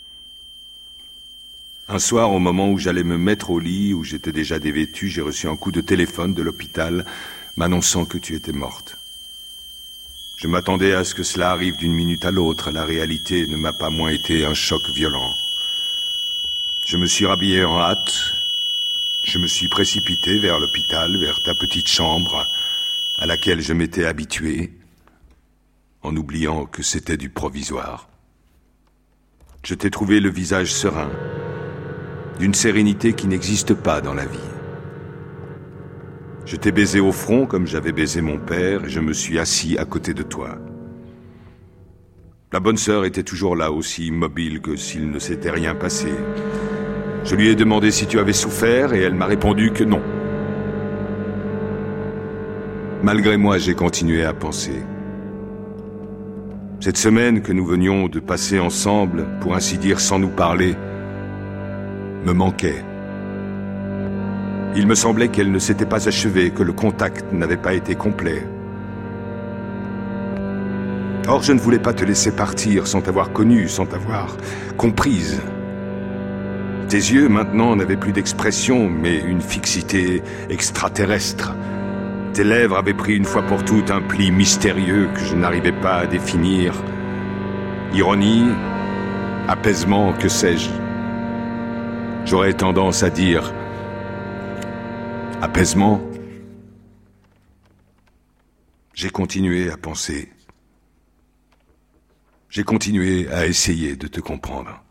Un soir, au moment où j'allais me mettre au lit, où j'étais déjà dévêtu, j'ai reçu un coup de téléphone de l'hôpital m'annonçant que tu étais morte. Je m'attendais à ce que cela arrive d'une minute à l'autre. La réalité ne m'a pas moins été un choc violent. Je me suis rhabillé en hâte. Je me suis précipité vers l'hôpital, vers ta petite chambre, à laquelle je m'étais habitué, en oubliant que c'était du provisoire. Je t'ai trouvé le visage serein, d'une sérénité qui n'existe pas dans la vie. Je t'ai baisé au front comme j'avais baisé mon père, et je me suis assis à côté de toi. La bonne sœur était toujours là, aussi immobile que s'il ne s'était rien passé. Je lui ai demandé si tu avais souffert et elle m'a répondu que non. Malgré moi, j'ai continué à penser. Cette semaine que nous venions de passer ensemble, pour ainsi dire sans nous parler, me manquait. Il me semblait qu'elle ne s'était pas achevée, que le contact n'avait pas été complet. Or, je ne voulais pas te laisser partir sans t'avoir connue, sans t'avoir comprise. Tes yeux, maintenant, n'avaient plus d'expression, mais une fixité extraterrestre. Tes lèvres avaient pris une fois pour toutes un pli mystérieux que je n'arrivais pas à définir. Ironie, apaisement, que sais-je. J'aurais tendance à dire apaisement. J'ai continué à penser. J'ai continué à essayer de te comprendre.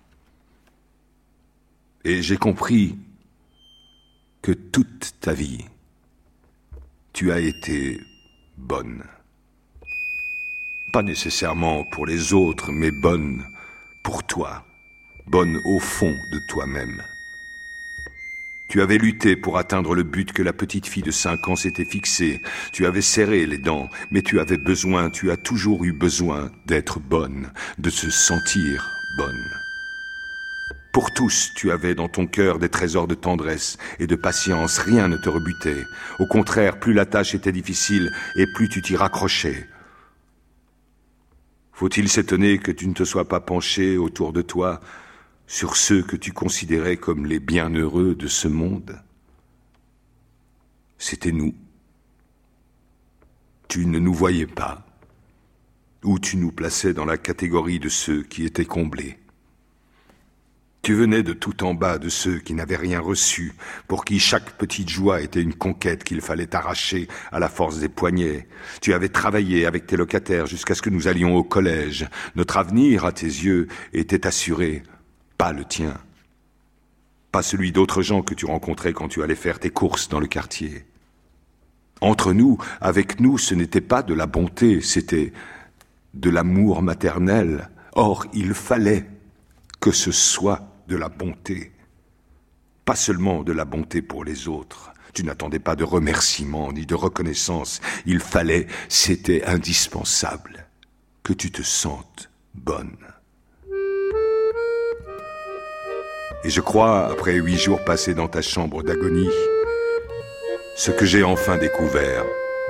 Et j'ai compris que toute ta vie, tu as été bonne. Pas nécessairement pour les autres, mais bonne pour toi. Bonne au fond de toi-même. Tu avais lutté pour atteindre le but que la petite fille de cinq ans s'était fixé. Tu avais serré les dents, mais tu avais besoin, tu as toujours eu besoin d'être bonne, de se sentir bonne. Pour tous, tu avais dans ton cœur des trésors de tendresse et de patience, rien ne te rebutait. Au contraire, plus la tâche était difficile et plus tu t'y raccrochais. Faut-il s'étonner que tu ne te sois pas penché autour de toi sur ceux que tu considérais comme les bienheureux de ce monde? C'était nous. Tu ne nous voyais pas, ou tu nous plaçais dans la catégorie de ceux qui étaient comblés. Tu venais de tout en bas de ceux qui n'avaient rien reçu, pour qui chaque petite joie était une conquête qu'il fallait arracher à la force des poignets. Tu avais travaillé avec tes locataires jusqu'à ce que nous allions au collège. Notre avenir, à tes yeux, était assuré, pas le tien. Pas celui d'autres gens que tu rencontrais quand tu allais faire tes courses dans le quartier. Entre nous, avec nous, ce n'était pas de la bonté, c'était de l'amour maternel. Or, il fallait que ce soit de la bonté. Pas seulement de la bonté pour les autres. Tu n'attendais pas de remerciements ni de reconnaissance. Il fallait, c'était indispensable, que tu te sentes bonne. Et je crois, après huit jours passés dans ta chambre d'agonie, ce que j'ai enfin découvert.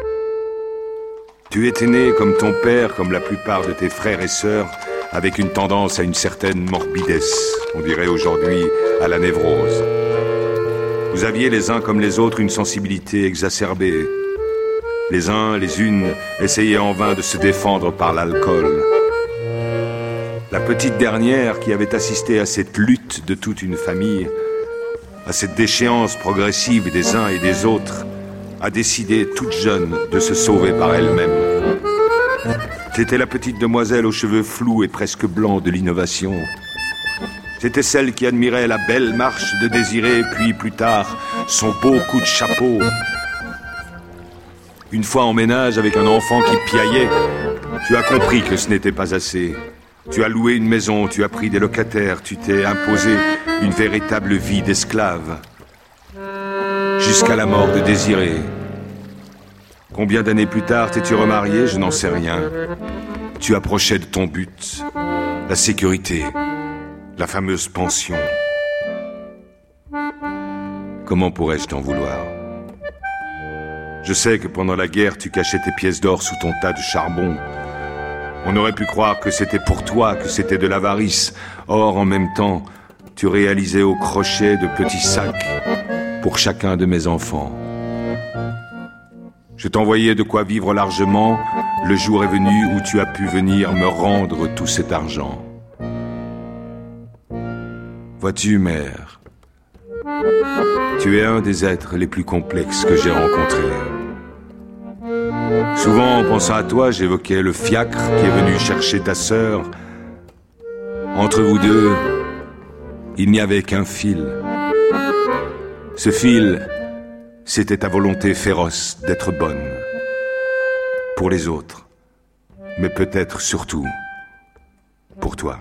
Tu étais né comme ton père, comme la plupart de tes frères et sœurs, avec une tendance à une certaine morbidesse, on dirait aujourd'hui à la névrose. Vous aviez les uns comme les autres une sensibilité exacerbée. Les uns, les unes, essayaient en vain de se défendre par l'alcool. La petite dernière, qui avait assisté à cette lutte de toute une famille, à cette déchéance progressive des uns et des autres, a décidé, toute jeune, de se sauver par elle-même. C'était la petite demoiselle aux cheveux flous et presque blancs de l'innovation. C'était celle qui admirait la belle marche de Désiré, puis plus tard, son beau coup de chapeau. Une fois en ménage avec un enfant qui piaillait, tu as compris que ce n'était pas assez. Tu as loué une maison, tu as pris des locataires, tu t'es imposé une véritable vie d'esclave. Jusqu'à la mort de Désiré. Combien d'années plus tard t'es-tu remarié? Je n'en sais rien. Tu approchais de ton but, la sécurité, la fameuse pension. Comment pourrais-je t'en vouloir? Je sais que pendant la guerre, tu cachais tes pièces d'or sous ton tas de charbon. On aurait pu croire que c'était pour toi, que c'était de l'avarice. Or, en même temps, tu réalisais au crochet de petits sacs pour chacun de mes enfants. Je t'envoyais de quoi vivre largement. Le jour est venu où tu as pu venir me rendre tout cet argent. Vois-tu, mère, tu es un des êtres les plus complexes que j'ai rencontrés. Souvent, en pensant à toi, j'évoquais le fiacre qui est venu chercher ta sœur. Entre vous deux, il n'y avait qu'un fil. Ce fil, c'était ta volonté féroce d'être bonne. Pour les autres, mais peut-être surtout pour toi.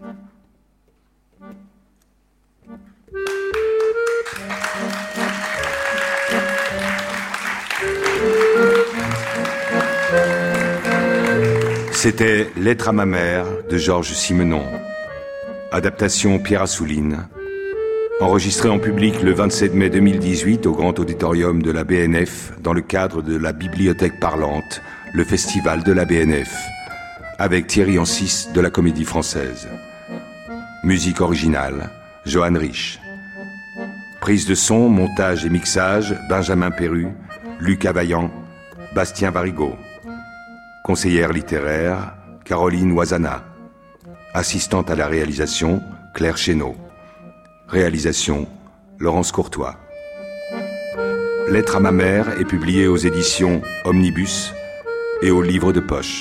C'était Lettre à ma mère de Georges Simenon. Adaptation Pierre Assouline. Enregistré en public le vingt-sept mai deux mille dix-huit au Grand Auditorium de la B N F dans le cadre de la Bibliothèque Parlante, le festival de la B N F, avec Thierry Ancis de la Comédie Française. Musique originale, Johan Rich. Prise de son, montage et mixage, Benjamin Perru, Luc Availlant, Bastien Varigot. Conseillère littéraire, Caroline Oisana. Assistante à la réalisation, Claire Chénaud. Réalisation, Laurence Courtois. Lettre à ma mère est publiée aux éditions Omnibus et au Livre de Poche.